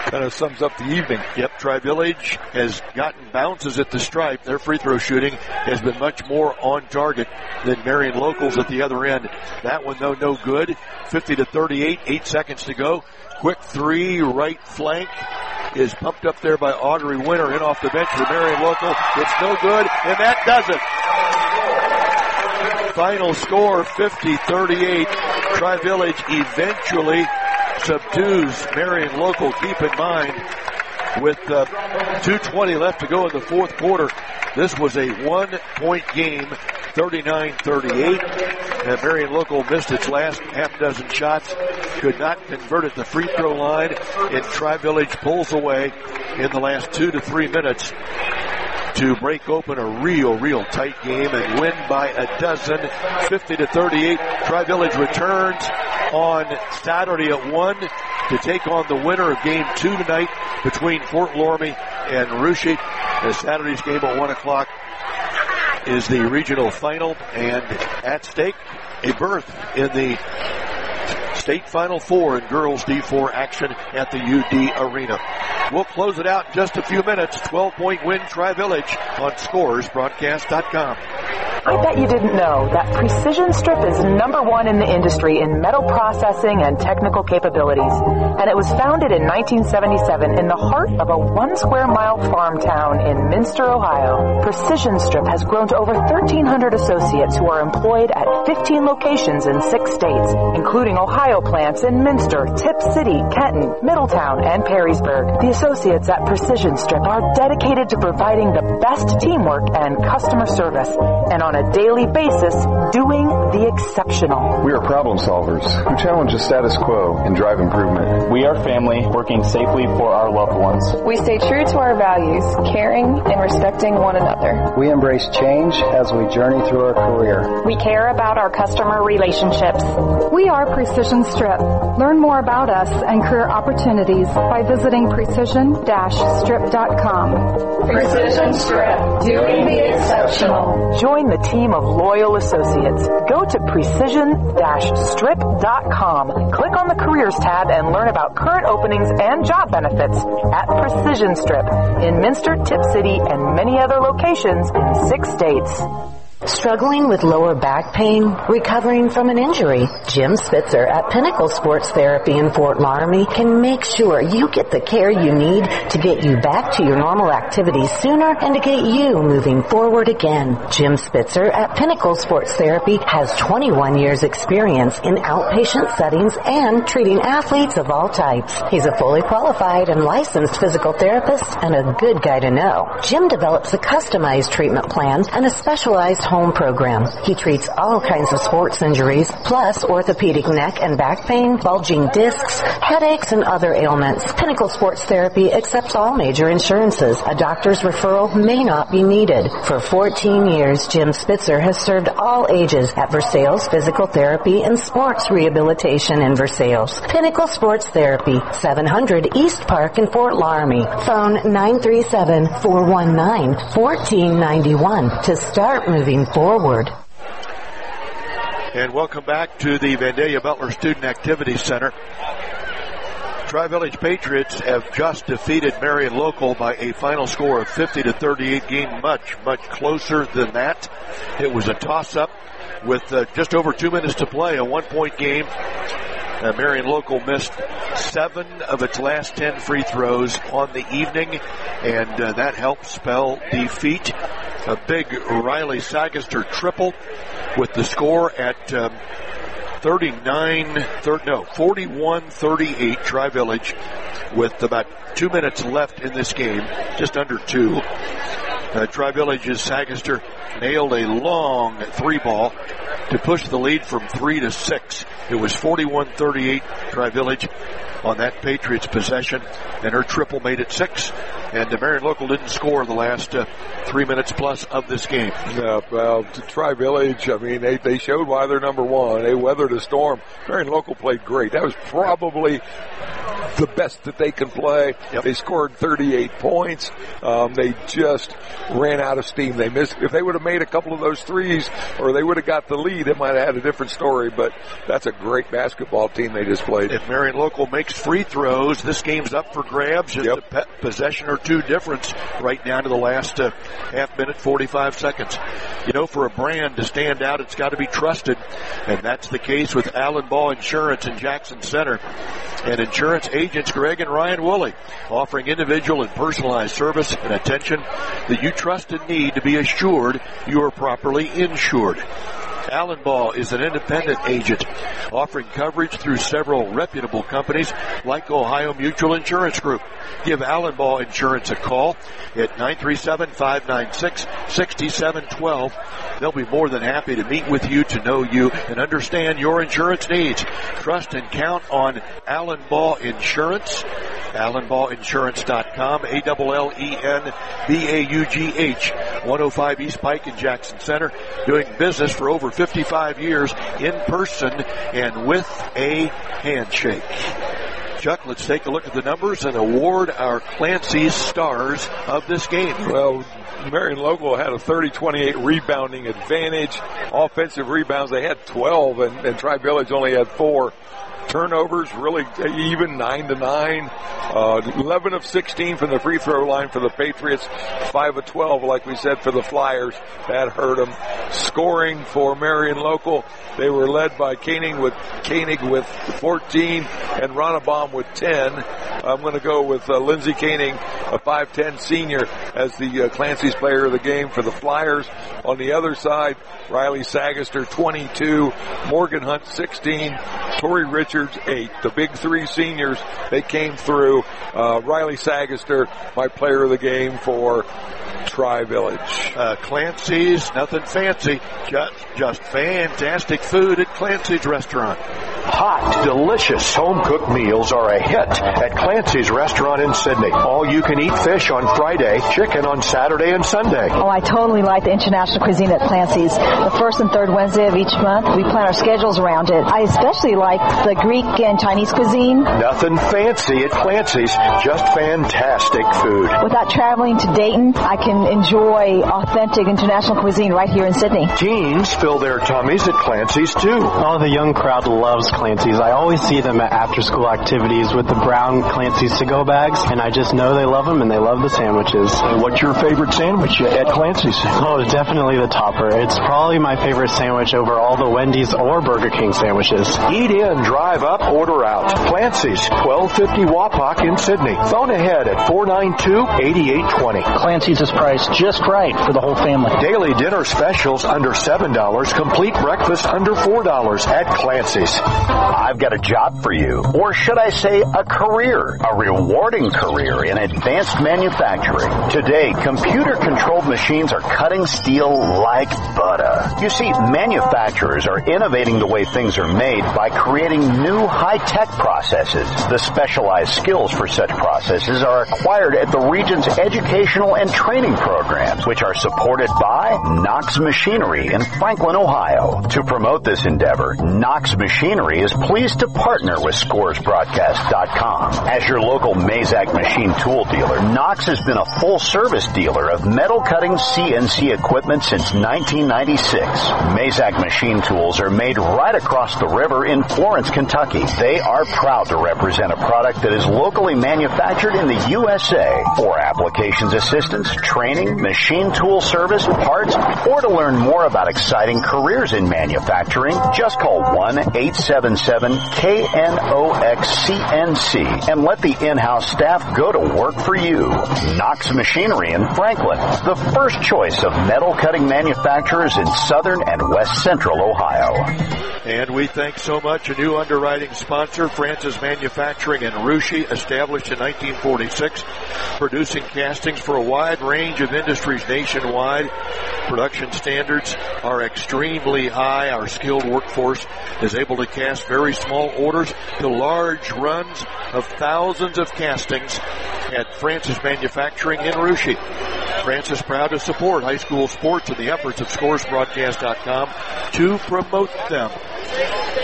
kind of sums up the evening. Yep, Tri-Village has gotten bounces at the stripe. Their free throw shooting has been much more on target than Marion Locals at the other end. That one, though, no good. fifty to thirty-eight, eight seconds to go. Quick three, right flank is pumped up there by Audrey Winter, in off the bench for Marion Local. It's no good, and that does it. Final score, fifty thirty-eight. Tri-Village eventually subdues Marion Local. Keep in mind, with uh, two twenty left to go in the fourth quarter, this was a one-point game, thirty-nine thirty-eight. And Marion Local missed its last half dozen shots, could not convert at the free throw line, and Tri-Village pulls away in the last two to three minutes to break open a real, real tight game and win by a dozen, fifty to thirty-eight. Tri-Village returns on Saturday at one to take on the winner of game two tonight between Fort Loramie and Russia. The Saturday's game at one o'clock is the regional final, and at stake, a berth in the state Final Four in girls D four action at the U D Arena. We'll close it out in just a few minutes. twelve-point win Tri-Village on Scores Broadcast dot com. I bet you didn't know that Precision Strip is number one in the industry in metal processing and technical capabilities. And it was founded in nineteen seventy-seven in the heart of a one square mile farm town in Minster, Ohio. Precision Strip has grown to over thirteen hundred associates who are employed at fifteen locations in six states, including Ohio plants in Minster, Tip City, Kenton, Middletown, and Perrysburg. The associates at Precision Strip are dedicated to providing the best teamwork and customer service, and on a daily basis, doing the exceptional. We are problem solvers who challenge the status quo and drive improvement. We are family working safely for our loved ones. We stay true to our values, caring and respecting one another. We embrace change as we journey through our career. We care about our customer relationships. We are Precision Strip. Learn more about us and career opportunities by visiting precision strip dot com. Precision Strip, doing the exceptional. Join the team of loyal associates. Go to precision strip dot com. Click on the Careers tab and learn about current openings and job benefits at Precision Strip in Minster, Tip City, and many other locations in six states. Struggling with lower back pain? Recovering from an injury? Jim Spitzer at Pinnacle Sports Therapy in Fort Loramie can make sure you get the care you need to get you back to your normal activities sooner and to get you moving forward again. Jim Spitzer at Pinnacle Sports Therapy has twenty-one years experience in outpatient settings and treating athletes of all types. He's a fully qualified and licensed physical therapist and a good guy to know. Jim develops a customized treatment plan and a specialized home program. He treats all kinds of sports injuries, plus orthopedic neck and back pain, bulging discs, headaches, and other ailments. Pinnacle Sports Therapy accepts all major insurances. A doctor's referral may not be needed. For fourteen years, Jim Spitzer has served all ages at Versailles Physical Therapy and Sports Rehabilitation in Versailles. Pinnacle Sports Therapy, seven hundred East Park in Fort Loramie. Phone nine three seven, four one nine, one four nine one to start moving forward. And welcome back to the Vandalia Butler Student Activity Center. Tri-Village Patriots have just defeated Marion Local by a final score of fifty to thirty-eight. Game much, much closer than that. It was a toss-up with uh, just over two minutes to play, a one-point game. Uh, Marion Local missed seven of its last ten free throws on the evening, and uh, that helped spell defeat. A big Riley Sagaster triple with the score at um, thirty-nine, thirty, no, forty-one thirty-eight. Tri-Village with about two minutes left in this game, just under two. Uh, Tri-Village's Sagaster nailed a long three ball to push the lead from three to six. It was forty-one thirty-eight Tri-Village on that Patriots possession, and her triple made it six. And the Marion Local didn't score the last uh, three minutes plus of this game. Yeah, well, to Tri-Village, I mean, they, they showed why they're number one. They weathered a storm. Marion Local played great. That was probably the best that they can play. Yep. They scored thirty-eight points. Um, they just ran out of steam. They missed. If they would have made a couple of those threes, or they would have got the lead, it might have had a different story. But that's a great basketball team they just played. If Marion Local makes free throws, this game's up for grabs. Just yep. a pe- possession or two difference right down to the last uh, half minute, forty-five seconds. You know, for a brand to stand out, it's got to be trusted, and that's the case with Allen Ball Insurance in Jackson Center. And insurance agents Greg and Ryan Woolley, offering individual and personalized service and attention that you trust and need to be assured you are properly insured. Allen Ball is an independent agent offering coverage through several reputable companies like Ohio Mutual Insurance Group. Give Allen Ball Insurance a call at nine three seven, five nine six, six seven one two. They'll be more than happy to meet with you, to know you, and understand your insurance needs. Trust and count on Allen Ball Insurance. Allen Ball Insurance dot com, A L L E N B A U G H, one oh five East Pike in Jackson Center, doing business for over fifty-five years in person and with a handshake. Chuck, let's take a look at the numbers and award our Clancy's stars of this game. Well, Marion Local had a thirty twenty-eight rebounding advantage. Offensive rebounds, they had twelve, and, and Tri-Village only had four. Turnovers really even, nine to nine. Uh, eleven of sixteen from the free throw line for the Patriots. five of twelve, like we said, for the Flyers. That hurt them. Scoring for Marion Local, they were led by Koenig with Koenig with fourteen and Ronnebaum with ten. I'm going to go with uh, Lindsey Koenig, a five ten senior, as the uh, Clancy's player of the game for the Flyers. On the other side, Riley Sagaster, twenty-two. Morgan Hunt, sixteen. Torrey Richards, eight. The big three seniors, they came through. Uh, Riley Sagaster, my player of the game for Tri-Village. Uh, Clancy's, nothing fancy, just, just fantastic food at Clancy's restaurant. Hot, delicious home-cooked meals are a hit at Clancy's restaurant in Sydney. All-you-can-eat fish on Friday, chicken on Saturday and Sunday. Oh, I totally like the international cuisine at Clancy's. The first and third Wednesday of each month, we plan our schedules around it. I especially like the Greek and Chinese cuisine. Nothing fancy at Clancy's, just fantastic food. Without traveling to Dayton, I can enjoy authentic international cuisine right here in Sydney. Teens fill their tummies at Clancy's, too. Oh, the young crowd loves Clancy's. I always see them at after-school activities with the brown Clancy's to-go bags, and I just know they love them and they love the sandwiches. What's your favorite sandwich at Clancy's? Oh, definitely the topper. It's probably my favorite sandwich over all the Wendy's or Burger King sandwiches. Eat in, drive up, order out. Clancy's, twelve fifty Wapak in Sydney. Phone ahead at four nine two, eight eight two zero. Clancy's is priced just right for the whole family. Daily dinner specials under seven dollars. Complete breakfast under four dollars at Clancy's. I've got a job for you, or should I say a career, a rewarding career in advanced manufacturing. Today, computer-controlled machines are cutting steel like butter. You see, manufacturers are innovating the way things are made by creating new high-tech processes. The specialized skills for such processes are acquired at the region's educational and training programs, which are supported by Knox Machinery in Franklin, Ohio. To promote this endeavor, Knox Machinery is pleased to partner with Scores Broadcast dot com. As your local Mazak machine tool dealer, Knox has been a full-service dealer of metal-cutting C N C equipment since nineteen ninety-six. Mazak machine tools are made right across the river in Florence, Kentucky. They are proud to represent a product that is locally manufactured in the U S A. For applications assistance, training, machine tool service, parts, or to learn more about exciting careers in manufacturing, just call one eight seven seven K N O X C N C and let the in-house staff go to work for you. Knox Machinery in Franklin, the first choice of metal cutting manufacturers in southern and west central Ohio. And we thank so much a new underwriting sponsor, Francis Manufacturing in Russia, established in nineteen forty-six, producing castings for a wide range of industries nationwide. Production standards are extremely high. Our skilled workforce is able to cast very small orders to large runs of thousands of castings at Francis Manufacturing in Russia. Francis proud to support high school sports and the efforts of Scores Broadcast dot com to promote them.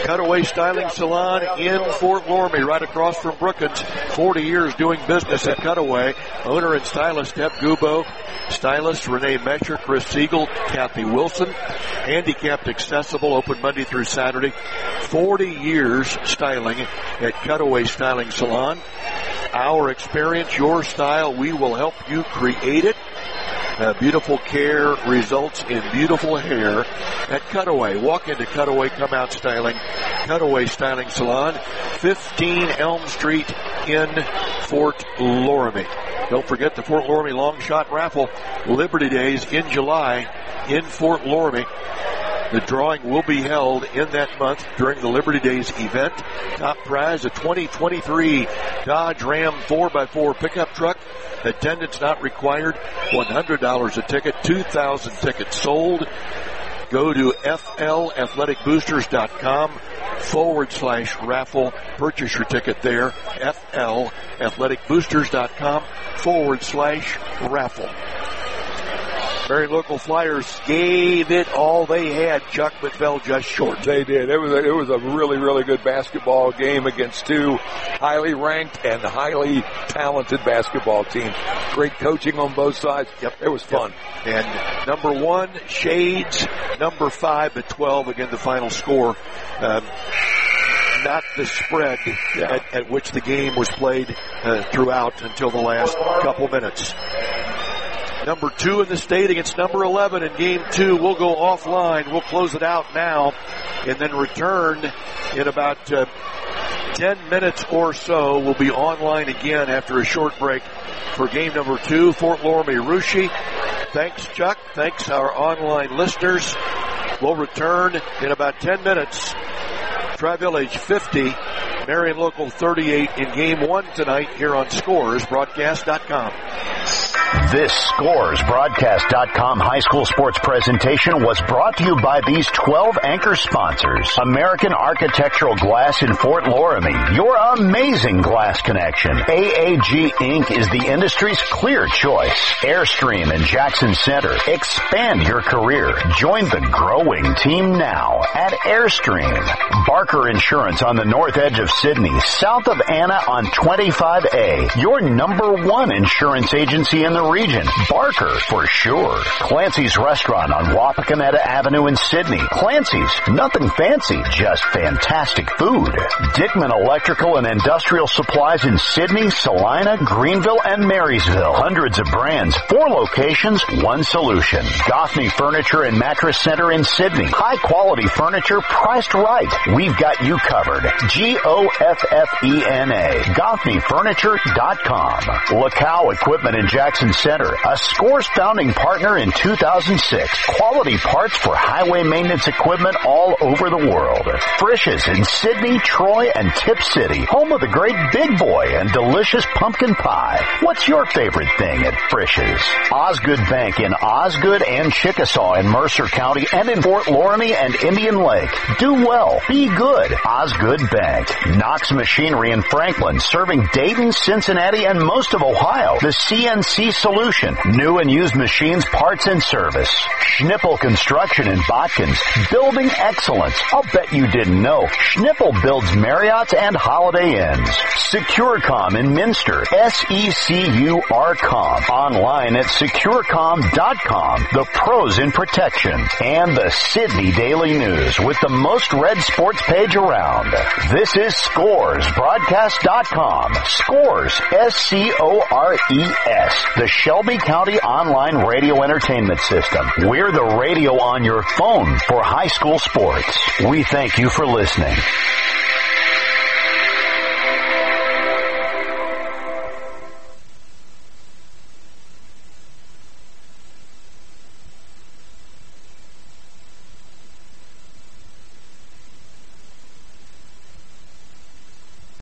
Cutaway Styling Salon in Fort Loramie, right across from Brookins. forty years doing business at Cutaway. Owner and stylist Deb Gubo. Stylist Renee Mescher, Chris Siegel, Kathy Wilson. Handicapped accessible, open Monday through Saturday. forty years styling at Cutaway Styling Salon. Our experience, your style, we will help you create it. Uh, beautiful care results in beautiful hair at Cutaway. Walk into Cutaway, come out styling. Cutaway Styling Salon, fifteen Elm Street in Fort Loramie. Don't forget the Fort Loramie Long Shot Raffle, Liberty Days in July in Fort Loramie. The drawing will be held in that month during the Liberty Days event. Top prize, a twenty twenty-three Dodge Ram four by four pickup truck. Attendance not required. one hundred dollars a ticket. two thousand tickets sold. Go to flathleticboosters.com forward slash raffle. Purchase your ticket there. flathleticboosters.com forward slash raffle. Marion Local Flyers gave it all they had, Chuck, but fell just short. They did. It was a, it was a really, really good basketball game against two highly ranked and highly talented basketball teams. Great coaching on both sides. Yep. It was fun. Yep. And number one, Shades. Number five at twelve. Again, the final score. Um, not the spread yeah. at, at which the game was played uh, throughout until the last couple minutes. Number two in the state against number eleven in game two. We'll go offline. We'll close it out now and then return in about uh, ten minutes or so. We'll be online again after a short break for game number two, Fort Loramie Russia. Thanks, Chuck. Thanks, our online listeners. We'll return in about ten minutes. Tri-Village fifty, Marion Local thirty-eight in game one tonight here on Scores Broadcast dot com. This Scores Broadcast dot com high school sports presentation was brought to you by these twelve anchor sponsors. American Architectural Glass in Fort Loramie, your amazing glass connection. A A G Incorporated is the industry's clear choice. Airstream in Jackson Center. Expand your career. Join the growing team now at Airstream. Barker Insurance on the north edge of Sydney, south of Anna on twenty-five A. Your number one insurance agency in the region. Barker, for sure. Clancy's Restaurant on Wapakoneta Avenue in Sydney. Clancy's, nothing fancy, just fantastic food. Dickman Electrical and Industrial Supplies in Sydney, Salina, Greenville, and Marysville. Hundreds of brands, four locations, one solution. Goffney Furniture and Mattress Center in Sydney. High quality furniture priced right. We've got you covered. G O F F E N A. Goffney Furniture dot com. Lacow Equipment in Jackson Center, a Scores founding partner in two thousand six. Quality parts for highway maintenance equipment all over the world. Frisch's in Sydney, Troy, and Tip City, home of the great Big Boy and delicious pumpkin pie. What's your favorite thing at Frisch's? Osgood Bank in Osgood and Chickasaw in Mercer County and in Fort Loramie and Indian Lake. Do well. Be good. Osgood Bank. Knox Machinery in Franklin, serving Dayton, Cincinnati, and most of Ohio. The C N C Solution. New and used machines, parts, and service. Schnippel Construction in Botkins. Building excellence. I'll bet you didn't know. Schnippel builds Marriotts and Holiday Inns. Securecom in Minster. S E C U R com. Online at securecom dot com. The pros in protection. And the Sydney Daily News with the most read sports page around. This is Scores Broadcast dot com. Scores. S C O R E S. The Shelby County Online Radio Entertainment System. We're the radio on your phone for high school sports. We thank you for listening.